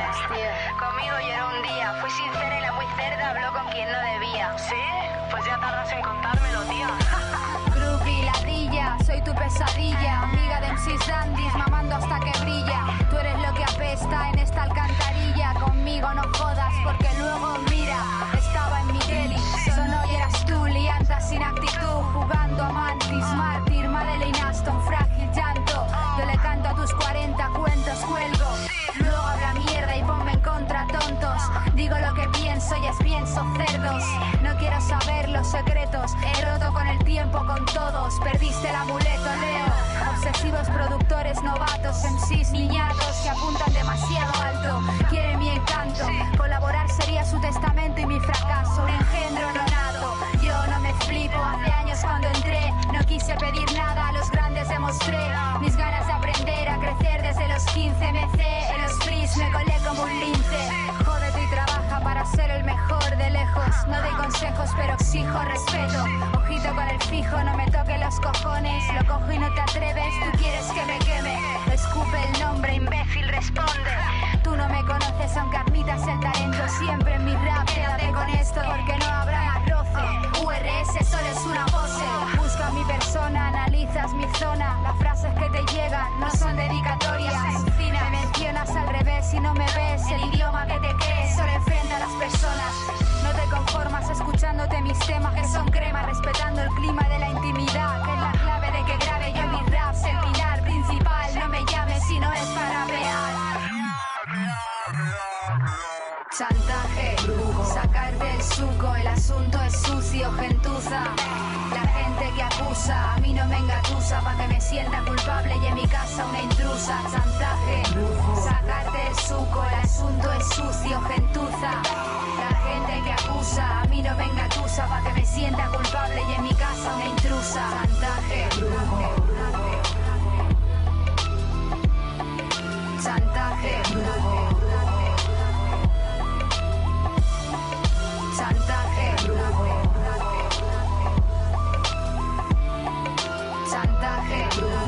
[SPEAKER 11] Conmigo lloró un día, fui sincera y la muy cerda habló con quien no debía.
[SPEAKER 12] ¿Sí? Pues ya tardas en contármelo, tía.
[SPEAKER 11] Groupie, ladilla, soy tu pesadilla, amiga de M Cs dandies, mamando hasta que brilla. Tú eres lo que apesta en esta alcantarilla. Conmigo no jodas porque luego mira, estaba en mi deli, sonó y eras tú, lianta sin actitud, jugando a mantis, mártir, Madeline Aston, frágil llanto. Yo le canto a tus cuarenta cuentos, cuelgo. Luego habla mierda y ponme en contra, tontos. Digo lo que pienso y es pienso cerdos. No quiero saber los secretos, he roto con el tiempo con todos. Perdiste el amuleto, Leo. Obsesivos productores novatos, M Cs niñatos que apuntan demasiado alto. Quieren mi encanto, colaborar sería su testamento y mi fracaso. Un engendro no nato, yo no me flipo. Hace años cuando entré, no quise pedir nada, a los grandes demostré mis ganas de aprender a crecer desde los quince. Me cé en los fris, me colé como un lince. Jódete y trabaja para ser el mejor de lejos. No doy consejos pero exijo respeto. Ojito con el fijo, no me toque los cojones. Lo cojo y no te atreves, tú quieres que me queme. Escupe el nombre, imbécil, responde. Tú no me conoces aunque admitas el talento. Siempre en mi rap, quédate con esto porque no habrá más roce. U R S solo es una pose. Busca mi persona, analizas mi zona. Las frases que te llegan no son dedicatorias. Me mencionas al revés y no me ves. El idioma que te crees solo enfrenta a las personas. No te conformas escuchándote mis temas que son crema, respetando el clima de la intimidad, que es la clave de que grabe yo mis raps. El pilar principal, no me llames si no es para real. Chantaje, sacarte el suco, el asunto es sucio, gentuza. La gente que acusa, a mí no me engatusa, pa' que me sienta culpable y en mi casa una intrusa. Chantaje, sacarte el suco, el asunto es sucio, gentuza. La gente que acusa, a mí no me engatusa, pa' que me sienta culpable y en mi casa una intrusa. Chantaje, chantaje, chantaje, chantaje,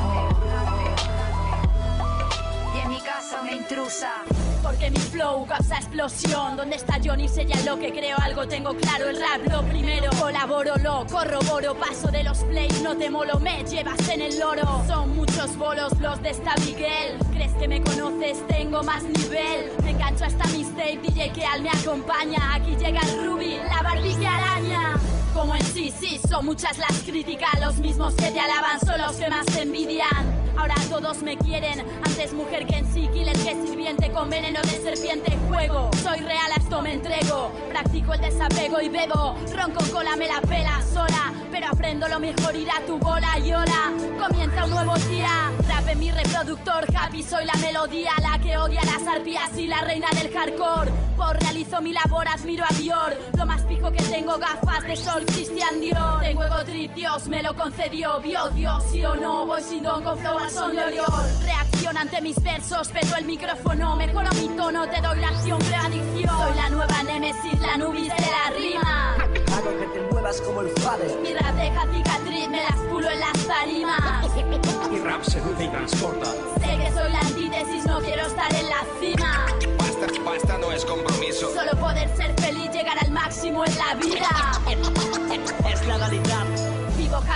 [SPEAKER 11] y en mi casa una intrusa.
[SPEAKER 7] Porque mi flow causa explosión. ¿Dónde está Johnny? Señaló que creo algo, tengo claro el rap. Lo primero, colaboro, lo corroboro. Paso de los plays, no te molo, me llevas en el loro. Son muchos bolos los de esta Miguel. ¿Crees que me conoces? Tengo más nivel. Me engancho hasta mixtape, D J Keal me acompaña. Aquí llega el Ruby, la Barbie que araña. Como en sí, sí, son muchas las críticas. Los mismos que te alaban son los que más te envidian. Ahora todos me quieren, antes mujer que en sí, killer que sirviente con veneno de serpiente. Juego, soy real, a esto me entrego. Practico el desapego y bebo. Ron con cola me la pela sola, pero aprendo lo mejor, ir a tu bola y hora. Comienza un nuevo día, rap en mi reproductor. Happy soy la melodía, la que odia las arpías y la reina del hardcore. Por realizo mi labor, admiro a Dior. Lo más pijo que tengo, gafas de sol, Christian Dior. Tengo ego trip, Dios me lo concedió. Vio Dios, sí o no, voy sin don con flow al son de Oriol. Reacción ante mis versos, pero el micrófono. Mejoro mi tono, te doy la acción, creo adicción. Soy la nueva Nemesis, la nubis de la rima.
[SPEAKER 13] Hago que te muevas como el padre.
[SPEAKER 7] Mi rap deja cicatriz, me las pulo en las tarimas.
[SPEAKER 13] Mi rap seduce y transporta.
[SPEAKER 7] Sé que soy la antítesis, no quiero estar en la cima.
[SPEAKER 14] Basta, basta, no es compromiso.
[SPEAKER 7] Solo poder ser feliz, llegar al máximo en la vida.
[SPEAKER 13] Es la realidad.
[SPEAKER 7] Vivo happy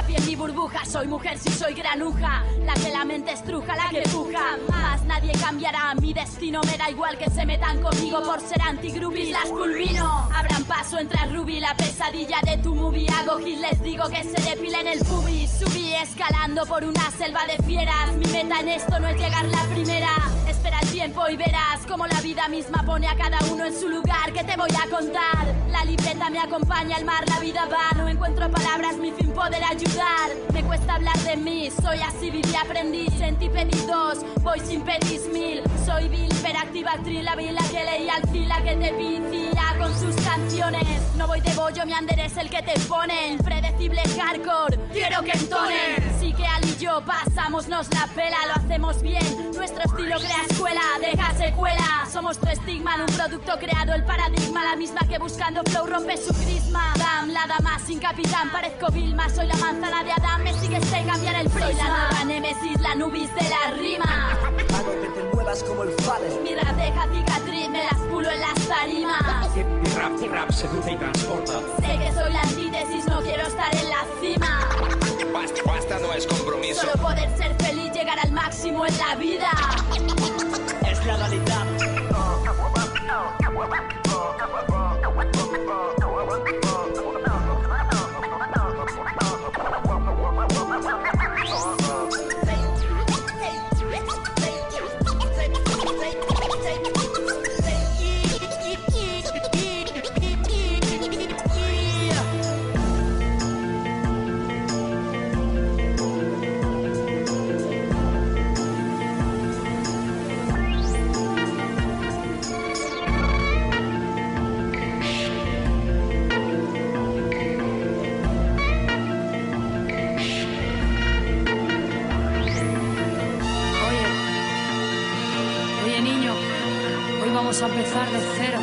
[SPEAKER 7] papi en mi burbuja. Soy mujer si soy granuja, la que la mente estruja, la que puja. Más nadie cambiará mi destino. Me da igual que se metan conmigo por ser anti-groupies. Las fulmino. Abran paso entre Ruby, la pesadilla de tu movie. Hago hit, les digo que se depilen el pubis. Subí escalando por una selva de fieras. Mi meta en esto no es llegar la primera. Espera el tiempo y verás como la vida misma pone a cada uno en su lugar. ¿Qué te voy a contar? La libreta me acompaña al mar, la vida va. No encuentro palabras, mi fin poder ayudar. Me cuesta hablar de mí, soy así, viví, aprendí. Sentí pedí dos, voy sin pedis mil. Soy vil, hiperactiva actriz, la vila que leí al fin, la que te vicia con sus canciones. No voy de bollo, mi ander es el que te pone. Impredecible hardcore, quiero que entonen. Sí que Ali y yo pasámonos la pela, lo hacemos bien. Nuestro estilo crea escuela, deja secuela. Somos tu estigma en un producto creado, el paradigma. La misma que buscando flow rompe su crisma. Dam, la dama sin capitán, parezco Vilma. Soy la manzana de Adán, me sigues sin cambiar el prisma. Soy la nueva némesis, la nubis de la rima.
[SPEAKER 13] Hago que te muevas como el Fader.
[SPEAKER 7] Mi rap deja cicatriz, me las pulo en las tarimas.
[SPEAKER 13] Mi rap, mi rap seduce y transporta.
[SPEAKER 7] Sé que soy la antítesis, no quiero estar en la cima.
[SPEAKER 14] Basta, basta, no es compromiso.
[SPEAKER 7] Solo poder ser feliz, llegar al máximo en la vida.
[SPEAKER 13] Es la realidad.
[SPEAKER 15] Vamos a empezar de cero.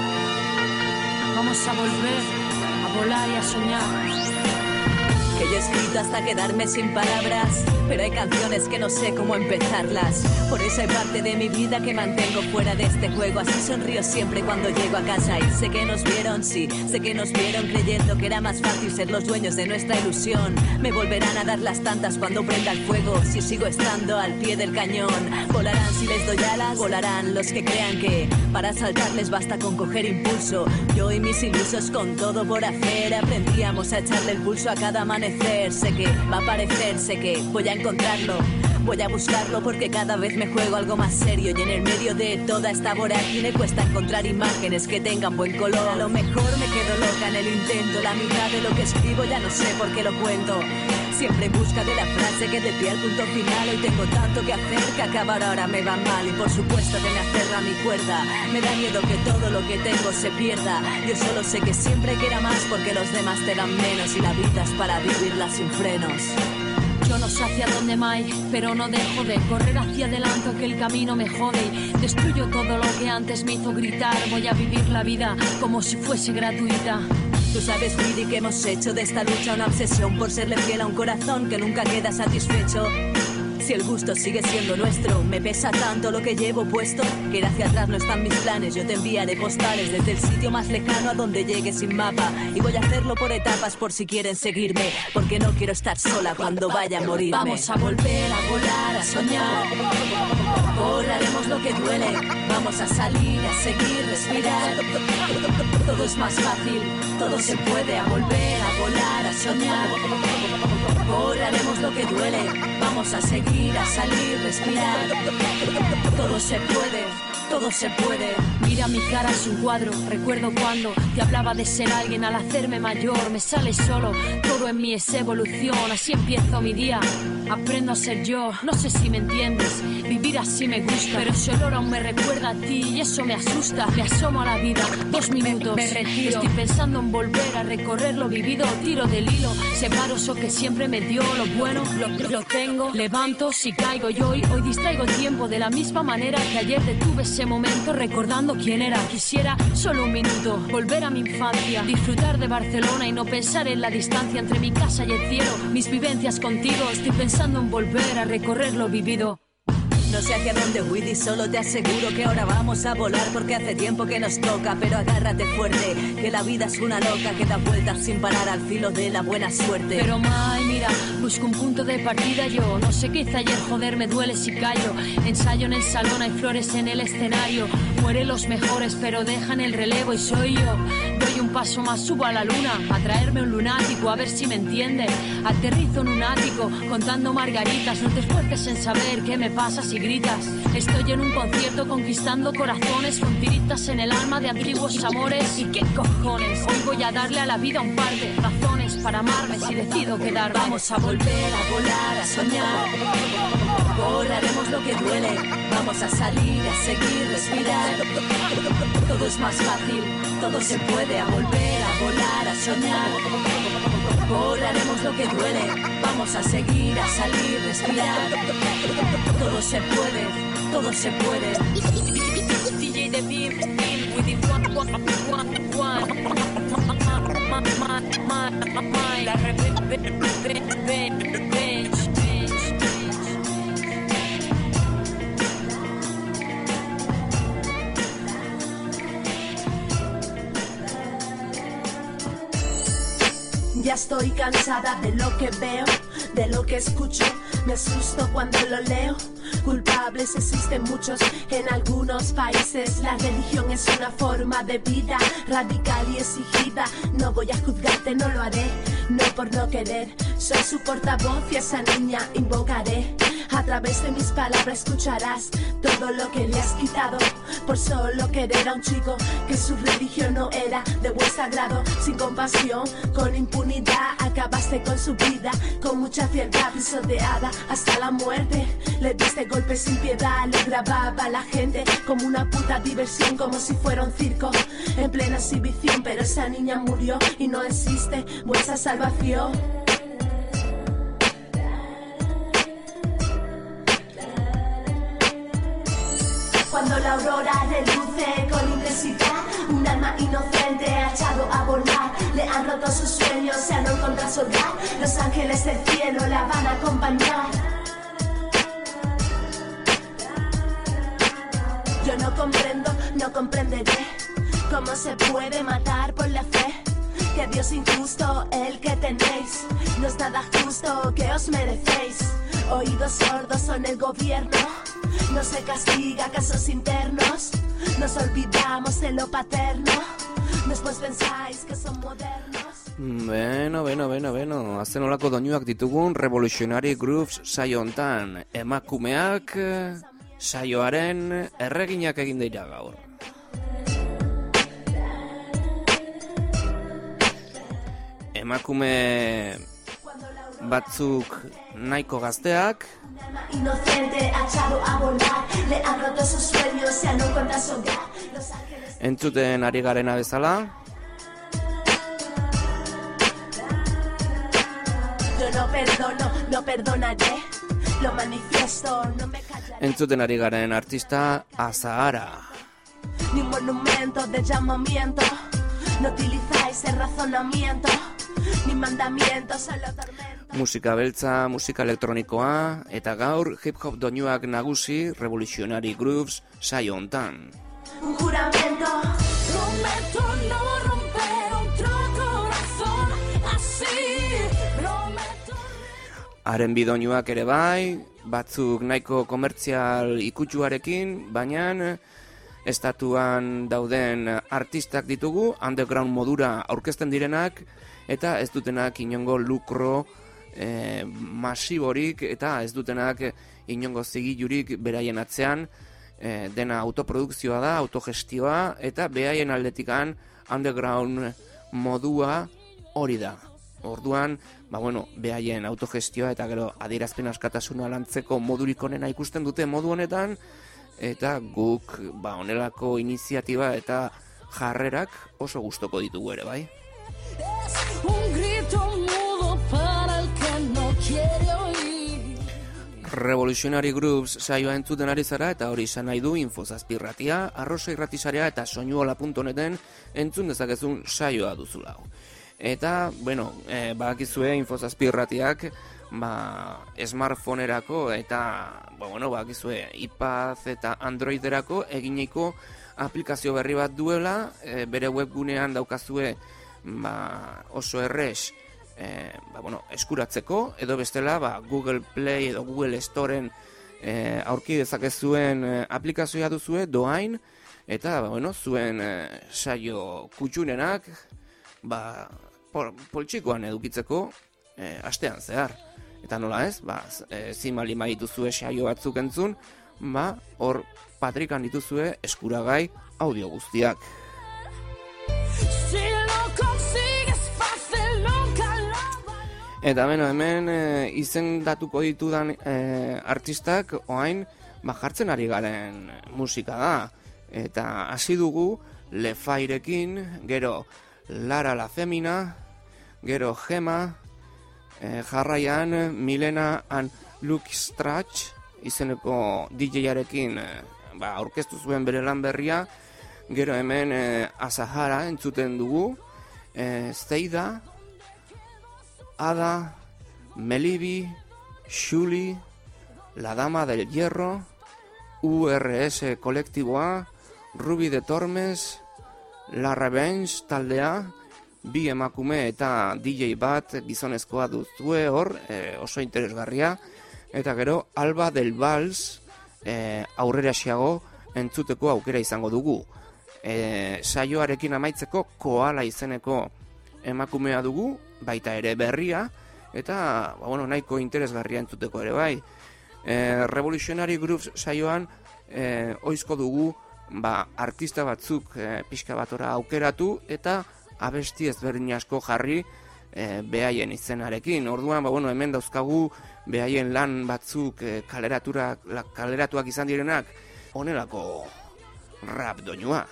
[SPEAKER 15] Vamos a volver a volar y a soñar.
[SPEAKER 16] Que yo he escrito hasta quedarme sin palabras, pero hay canciones que no sé cómo empezarlas. Por eso hay parte de mi vida que mantengo fuera de este juego. Así sonrío siempre cuando llego a casa. Y sé que nos vieron, sí, sé que nos vieron creyendo que era más fácil ser los dueños de nuestra ilusión. Me volverán a dar las tantas cuando prenda el fuego, si sigo estando al pie del cañón. Volarán si les doy alas, volarán los que crean que para saltarles basta con coger impulso. Yo y mis ilusos con todo por hacer aprendíamos a echarle el pulso a cada amanecer. Sé que va a aparecer, sé que voy a encontrarlo. Voy a buscarlo porque cada vez me juego algo más serio. Y en el medio de toda esta vorágine cuesta encontrar imágenes que tengan buen color. A lo mejor me quedo loca en el intento. La mitad de lo que escribo ya no sé por qué lo cuento. Siempre en busca de la frase que dé pie al punto final. Hoy tengo tanto que hacer que acabar ahora me va mal. Y por supuesto que me aferra mi cuerda. Me da miedo que todo lo que tengo se pierda. Yo solo sé que siempre quiera más porque los demás te dan menos. Y la vida es para vivirla sin frenos.
[SPEAKER 15] Yo no sé hacia dónde voy, pero no dejo de correr hacia adelante, que el camino me jode y destruyo todo lo que antes me hizo gritar. Voy a vivir la vida como si fuese gratuita.
[SPEAKER 16] Tú sabes, Didi, que hemos hecho de esta lucha una obsesión por serle fiel a un corazón que nunca queda satisfecho. Si el gusto sigue siendo nuestro, me pesa tanto lo que llevo puesto que ir hacia atrás no están mis planes. Yo te enviaré postales desde el sitio más lejano a donde llegue sin mapa. Y voy a hacerlo por etapas por si quieren seguirme, porque no quiero estar sola cuando vaya a morirme.
[SPEAKER 15] Vamos a volver a volar, a soñar.
[SPEAKER 16] Borraremos lo que duele. Vamos a salir, a seguir, respirar. Todo es más fácil, todo se puede. A volver a volar, a soñar. Borraremos lo que duele. Vamos a seguir, a salir, respirar. Todo se puede, todo se puede.
[SPEAKER 15] Mira mi cara, es un cuadro. Recuerdo cuando te hablaba de ser alguien. Al hacerme mayor me sale solo. Todo en mí es evolución. Así empiezo mi día. Aprendo a ser yo. No sé si me entiendes. Vivir así me gusta, pero ese olor aún me recuerda a ti y eso me asusta. Me asomo a la vida, dos minutos, me, me retiro. Estoy pensando en volver a recorrer lo vivido. Tiro del hilo, separo eso que siempre me dio. Lo bueno, lo, lo tengo. Levanto si caigo yo hoy. Hoy distraigo el tiempo de la misma manera que ayer detuve ese momento recordando quién era. Quisiera solo un minuto volver a mi infancia, disfrutar de Barcelona y no pensar en la distancia entre mi casa y el cielo. Mis vivencias contigo, estoy pensando en volver a recorrer lo vivido.
[SPEAKER 16] No sé hacia dónde huir y solo te aseguro que ahora vamos a volar porque hace tiempo que nos toca, pero agárrate fuerte, que la vida es una loca que da vueltas sin parar al filo de la buena suerte.
[SPEAKER 15] Pero Mai, mira, busco un punto de partida yo. No sé qué hice ayer, joder, me duele si callo. Ensayo en el salón, hay flores en el escenario. Mueren los mejores, pero dejan el relevo y soy yo. Doy un paso más, subo a la luna, a traerme un lunático, a ver si me entiende. Aterrizo en un ático, contando margaritas. No te esfuerces en saber qué me pasa si gritas. Estoy en un concierto conquistando corazones, con tiritas en el alma de antiguos amores. ¿Y qué cojones? Hoy voy a darle a la vida un par de razones para amarme si decido quedarme.
[SPEAKER 16] Vamos a volver a volar, a soñar. Borraremos lo que duele. Vamos a salir, a seguir, respirar. Todo es más fácil, todo se puede. A volver a volar, a soñar. Borraremos lo que duele. Vamos a seguir, a salir, respirar. Todo se puede, todo se puede.
[SPEAKER 15] D J de Beam, Beam, with the one, one, one, one. La
[SPEAKER 9] Ya estoy cansada de lo que veo, de lo que escucho. Me asusto cuando lo leo. Culpables existen muchos en algunos países. La religión es una forma de vida radical y exigida. No voy a juzgarte, no lo haré, no por no querer. Soy su portavoz y esa niña invocaré. A través de mis palabras escucharás todo lo que le has quitado por solo querer a un chico que su religión no era de buen sagrado. Sin compasión, con impunidad, acabaste con su vida con mucha fialdad, pisoteada hasta la muerte. Le diste golpes sin piedad, le grababa a la gente como una puta diversión, como si fuera un circo en plena exhibición. Pero esa niña murió y no existe vuestra salvación. Cuando la aurora reluce con intensidad, un alma inocente ha echado a volar. Le han roto sus sueños, se han encontrado su hogar. Los ángeles del cielo la van a acompañar. Yo no comprendo, no comprenderé cómo se puede matar por la fe. Que Dios injusto el que tenéis, no es nada justo que os merecéis. Oídos sordos son el gobierno, no se castiga casos internos. Nos olvidamos de lo paterno, después pensáis que son modernos.
[SPEAKER 1] Beno, beno, beno, beno, azten olako doinuak ditugun Revolutionary Grooves saio hontan. Emakumeak saioaren erreginak egin dira gaur. Emakume batzuk nahiko gazteak entzuten ari garena bezala. Entzuten ari garen artista Azahara.
[SPEAKER 9] Ni un monumento de llamamiento, no utilizáis el razonamiento, ni mandamientos, solo tormento.
[SPEAKER 1] Musika beltza, musika elektronikoa, eta gaur hip-hop doinuak nagusi Revolutionary Grooves saio hontan.
[SPEAKER 9] Un juramento,
[SPEAKER 5] prometo no romper otro corazón así, prometo.
[SPEAKER 1] Haren bidoinuak ere bai, batzuk nahiko komertzial ikutsuarekin, baina estatuan dauden artistak ditugu, underground modura aurkezten direnak, eta ez dutenak inongo lukro e, masiborik, eta ez dutenak inongo zigilurik beraien atzean, e, dena autoprodukzioa da, autogestioa, eta beraien aldetikan underground modua hori da. Orduan, ba bueno, behaien autogestioa eta gero adierazpen askatasuna lantzeko modurik onena ikusten dute modu honetan, eta guk ba honelako iniziatiba eta jarrerak oso gustoko ditugu ere, bai.
[SPEAKER 5] Un grito mudo para el que no quiere oír.
[SPEAKER 1] Revolutionary Grooves saioa entzuten ari zara, eta hori izan nahi du Infozazpirratia, Arrosa irratisarea eta soinuola puntu neten entzun dezakezun saioa duzula. Eta, bueno, e, bakizue Infozazpirratiak ba, smartphonerako eta, ba, bueno, ba, gizue, iPad eta Androiderako egineko aplikazio berri bat duela, e, bere webgunean daukazue ba, oso errez e, ba, bueno, eskuratzeko, edo bestela ba, Google Play edo Google Storeen e, aurki dezakezuen e, aplikazioa duzue doain, eta ba, bueno, zuen e, saio kutxunenak ba, pol, poltsikoan edukitzeko e, astean zehar. Eta nola ez, ba, e, zimali maituzue saio batzuk entzun, ba, hor patrikan dituzue eskuragai audio guztiak. Eta beno, hemen e, izendatuko ditudan e, artistak oain ba, jartzen ari garen musika da. Eta hasi dugu Lefairekin, gero Lara la Femina, gero Gema, e, jarraian Milena and Luke Strach izeneko D J-arekin e, ba, aurkeztu zuen bere lan berria, gero hemen e, Asahara entzuten dugu, e, Zeida, Ada, Melibi, Shuli, La Dama del Hierro, U R S kolektiboa, Ruby de Tormes, La Revenge taldea, bi emakume eta D J bat gizonezkoa duzue hor, e, oso interesgarria, eta gero Alba del Vals e, aurrera xeago entzuteko aukera izango dugu. E, saioarekin amaitzeko Koala izeneko emakumea dugu, baita ere berria, eta ba, bueno, nahiko interesgarria entzuteko ere bai. E, Revolutionary Grooves saioan e, oizko dugu ba, artista batzuk e, pixka batora aukeratu eta abesti ezberdin asko jarri e, behaien izenarekin. Orduan, ba, bueno, hemen dauzkagu behaien lan batzuk e, kaleraturak, la, kaleratuak izan direnak honelako rap doinuak.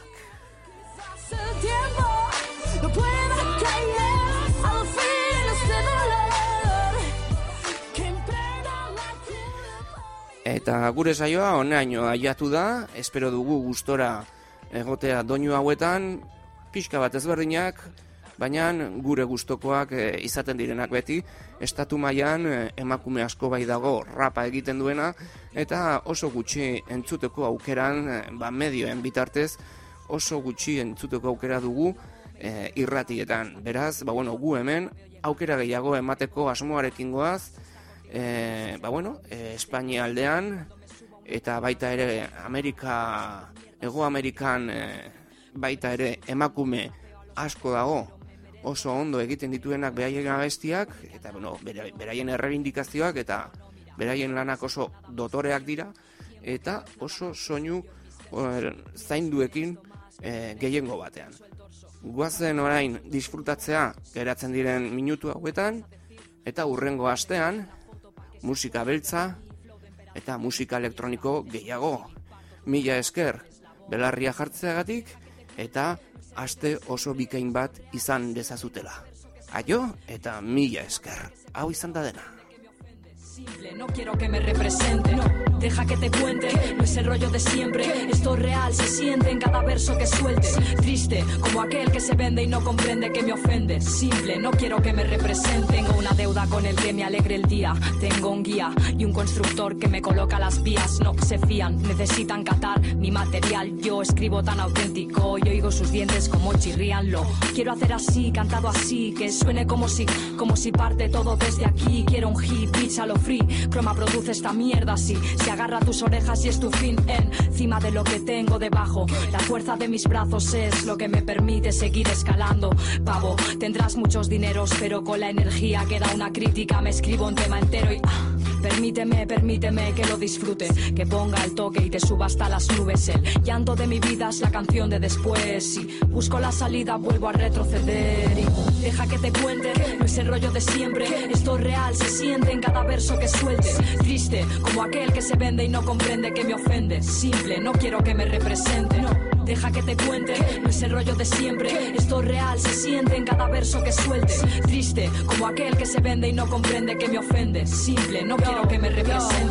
[SPEAKER 1] Eta gure saioa honaino aiatu da, espero dugu gustora egotea doinu hauetan, pixka bat ezberdinak, baina gure gustokoak e, izaten direnak beti, estatu mailan e, emakume asko bai dago rapa egiten duena, eta oso gutxi entzuteko aukeran, e, ba medioen bitartez, oso gutxi entzuteko aukera dugu e, irratietan. Beraz, ba bueno, gu hemen aukera gehiago emateko asmoarekin goaz, E, ba bueno, e, Espainia aldean eta baita ere Amerika, Hego Amerikan e, baita ere emakume asko dago oso ondo egiten dituenak beraien abestiak eta bueno, beraien errebindikazioak eta beraien lanak oso dotoreak dira eta oso soinu e, zainduekin e, gehiengo batean. Guazen orain disfrutatzea geratzen diren minutu hauetan eta hurrengo astean musika beltza eta musika elektroniko gehiago. Mila esker belarria jartzeagatik eta aste oso bikain bat izan dezazutela. Aio eta mila esker. Hau izan da dena.
[SPEAKER 7] No quiero que me represente, no, deja que te cuente, no es el rollo de siempre, esto es real, se siente en cada verso que suelte, triste, como aquel que se vende y no comprende que me ofende, simple, no quiero que me represente, tengo una deuda con el que me alegre el día, tengo un guía y un constructor que me coloca las vías, no se fían, necesitan catar mi material, yo escribo tan auténtico y oigo sus dientes como chirrían, lo quiero hacer así, cantado así, que suene como si, como si parte todo desde aquí, quiero un hit, bitch a lo free, Croma produce esta mierda así, se agarra a tus orejas y es tu fin encima de lo que tengo debajo, la fuerza de mis brazos es lo que me permite seguir escalando, pavo, tendrás muchos dineros pero con la energía que da una crítica me escribo un tema entero y ah, permíteme, permíteme que lo disfrute, que ponga el toque y te suba hasta las nubes, el llanto de mi vida es la canción de después, si busco la salida vuelvo a retroceder y deja que te cuente, no es el rollo de siempre, esto es real, se siente en cada verso que sueltes, triste, como aquel que se vende y no comprende que me ofende, simple, no quiero que me represente, no, deja que te cuente, no es el rollo de siempre, esto es real, se siente en cada verso que sueltes, triste, como aquel que se vende y no comprende que me ofende, simple, no quiero que me represente.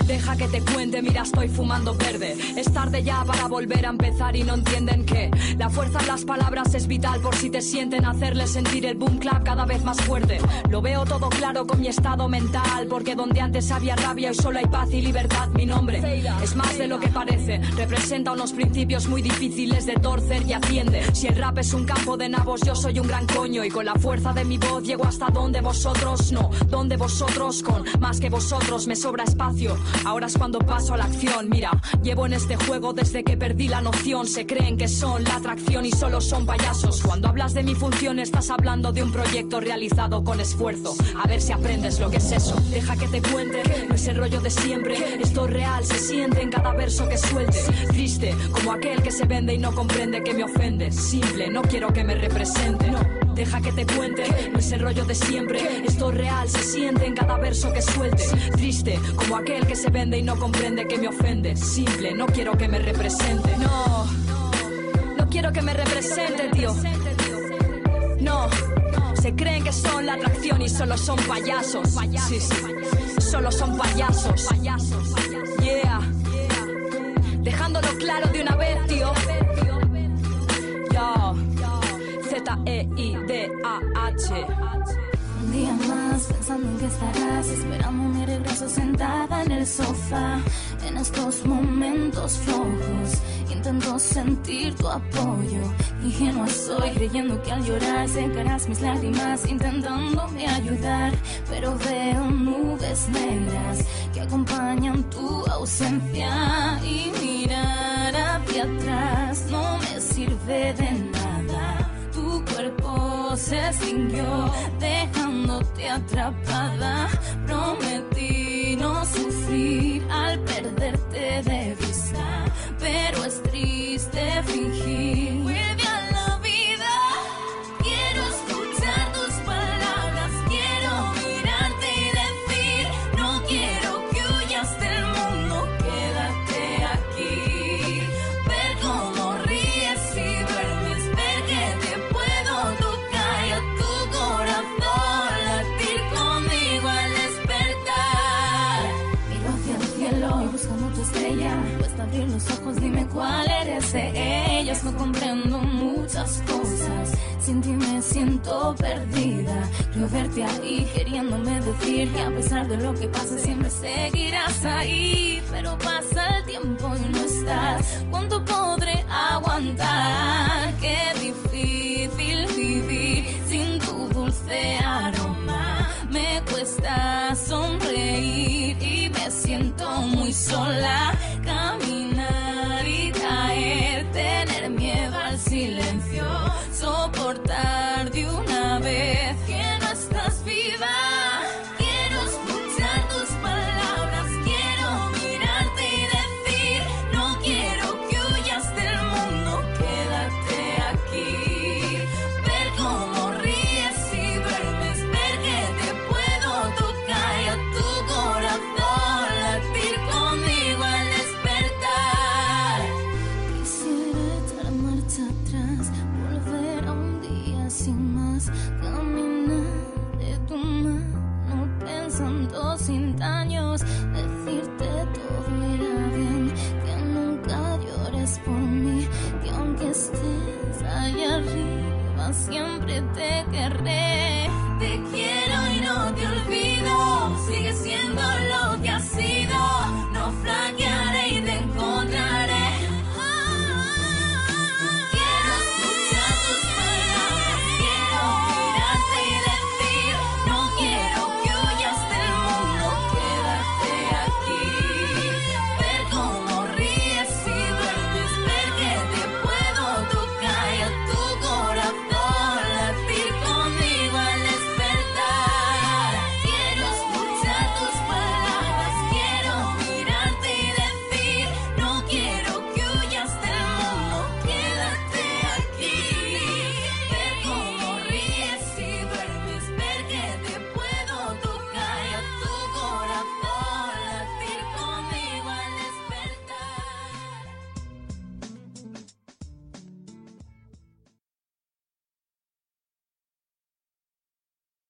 [SPEAKER 7] Deja que te cuente, mira, estoy fumando verde. Es tarde ya para volver a empezar y no entienden que la fuerza en las palabras es vital por si te sienten hacerles sentir el boom clap cada vez más fuerte. Lo veo todo claro con mi estado mental, porque donde antes había rabia hoy solo hay paz y libertad. Mi nombre es más de lo que parece, representa unos principios muy difíciles de torcer y atiende. Si el rap es un campo de nabos, yo soy un gran coño y con la fuerza de mi voz llego hasta donde vosotros no, donde vosotros con más que vosotros me sobra espacio. Ahora es cuando paso a la acción, mira, llevo en este juego desde que perdí la noción. Se creen que son la atracción y solo son payasos. Cuando hablas de mi función estás hablando de un proyecto realizado con esfuerzo. A ver si aprendes lo que es eso. Deja que te cuente, no es el rollo de siempre. Esto es real, se siente en cada verso que suelte. Triste, como aquel que se vende y no comprende que me ofende. Simple, no quiero que me represente. No, deja que te cuente, no es el rollo de siempre. Esto es real, se siente en cada verso que suelte. Triste, como aquel que se vende y no comprende que me ofende. Simple, no quiero que me represente. No, no quiero que me represente, tío. No, se creen que son la atracción y solo son payasos. Sí, sí, solo son payasos. Yeah, dejándolo claro de una vez, tío. Yo, Z E I D A H.
[SPEAKER 5] Un día más pensando en que estarás esperando mi regreso sentada en el sofá. En estos momentos flojos intento sentir tu apoyo. Ingenua soy creyendo que al llorar secarás mis lágrimas, intentándome ayudar. Pero veo nubes negras que acompañan tu ausencia. Y mirar hacia atrás no me sirve de nada. Tu cuerpo se extinguió dejándote atrapada. Prometí no sufrir al perderte de vista, pero es triste fingir. Vuelve a la vida. Quiero escuchar tus palabras, quiero mirarte y decir no quiero que huyas del mundo, quédate aquí. Ver cómo ríes y duermes, ver que te puedo tocar y a tu corazón latir conmigo al despertar. Miro hacia el cielo y buscando tu estrella. Cuesta abrir los ojos, dime cuál eres de ellas. No comprendo muchas cosas, sin ti me siento perdida. Creo verte ahí queriéndome decir que a pesar de lo que pase siempre seguirás ahí. Pero pasa el tiempo y no estás. ¿Cuánto podré aguantar? Qué difícil vivir sin tu dulce aroma. Me cuesta sonreír y me siento muy sola. Caminar y caer, tener miedo al silencio, soportar de una vez que no estás viva. Quiero escuchar tus palabras, quiero mirarte y decir no quiero que huyas del mundo, quédate aquí. Ver cómo ríes y duermes, ver que te puedo tocar y a tu corazón latir conmigo al despertar. Quisiera echar marcha atrás, volver a un día sin más, caminar de tu mano pensando sin daños, decirte todo irá bien, que nunca llores por mí, que aunque estés allá arriba siempre te querré.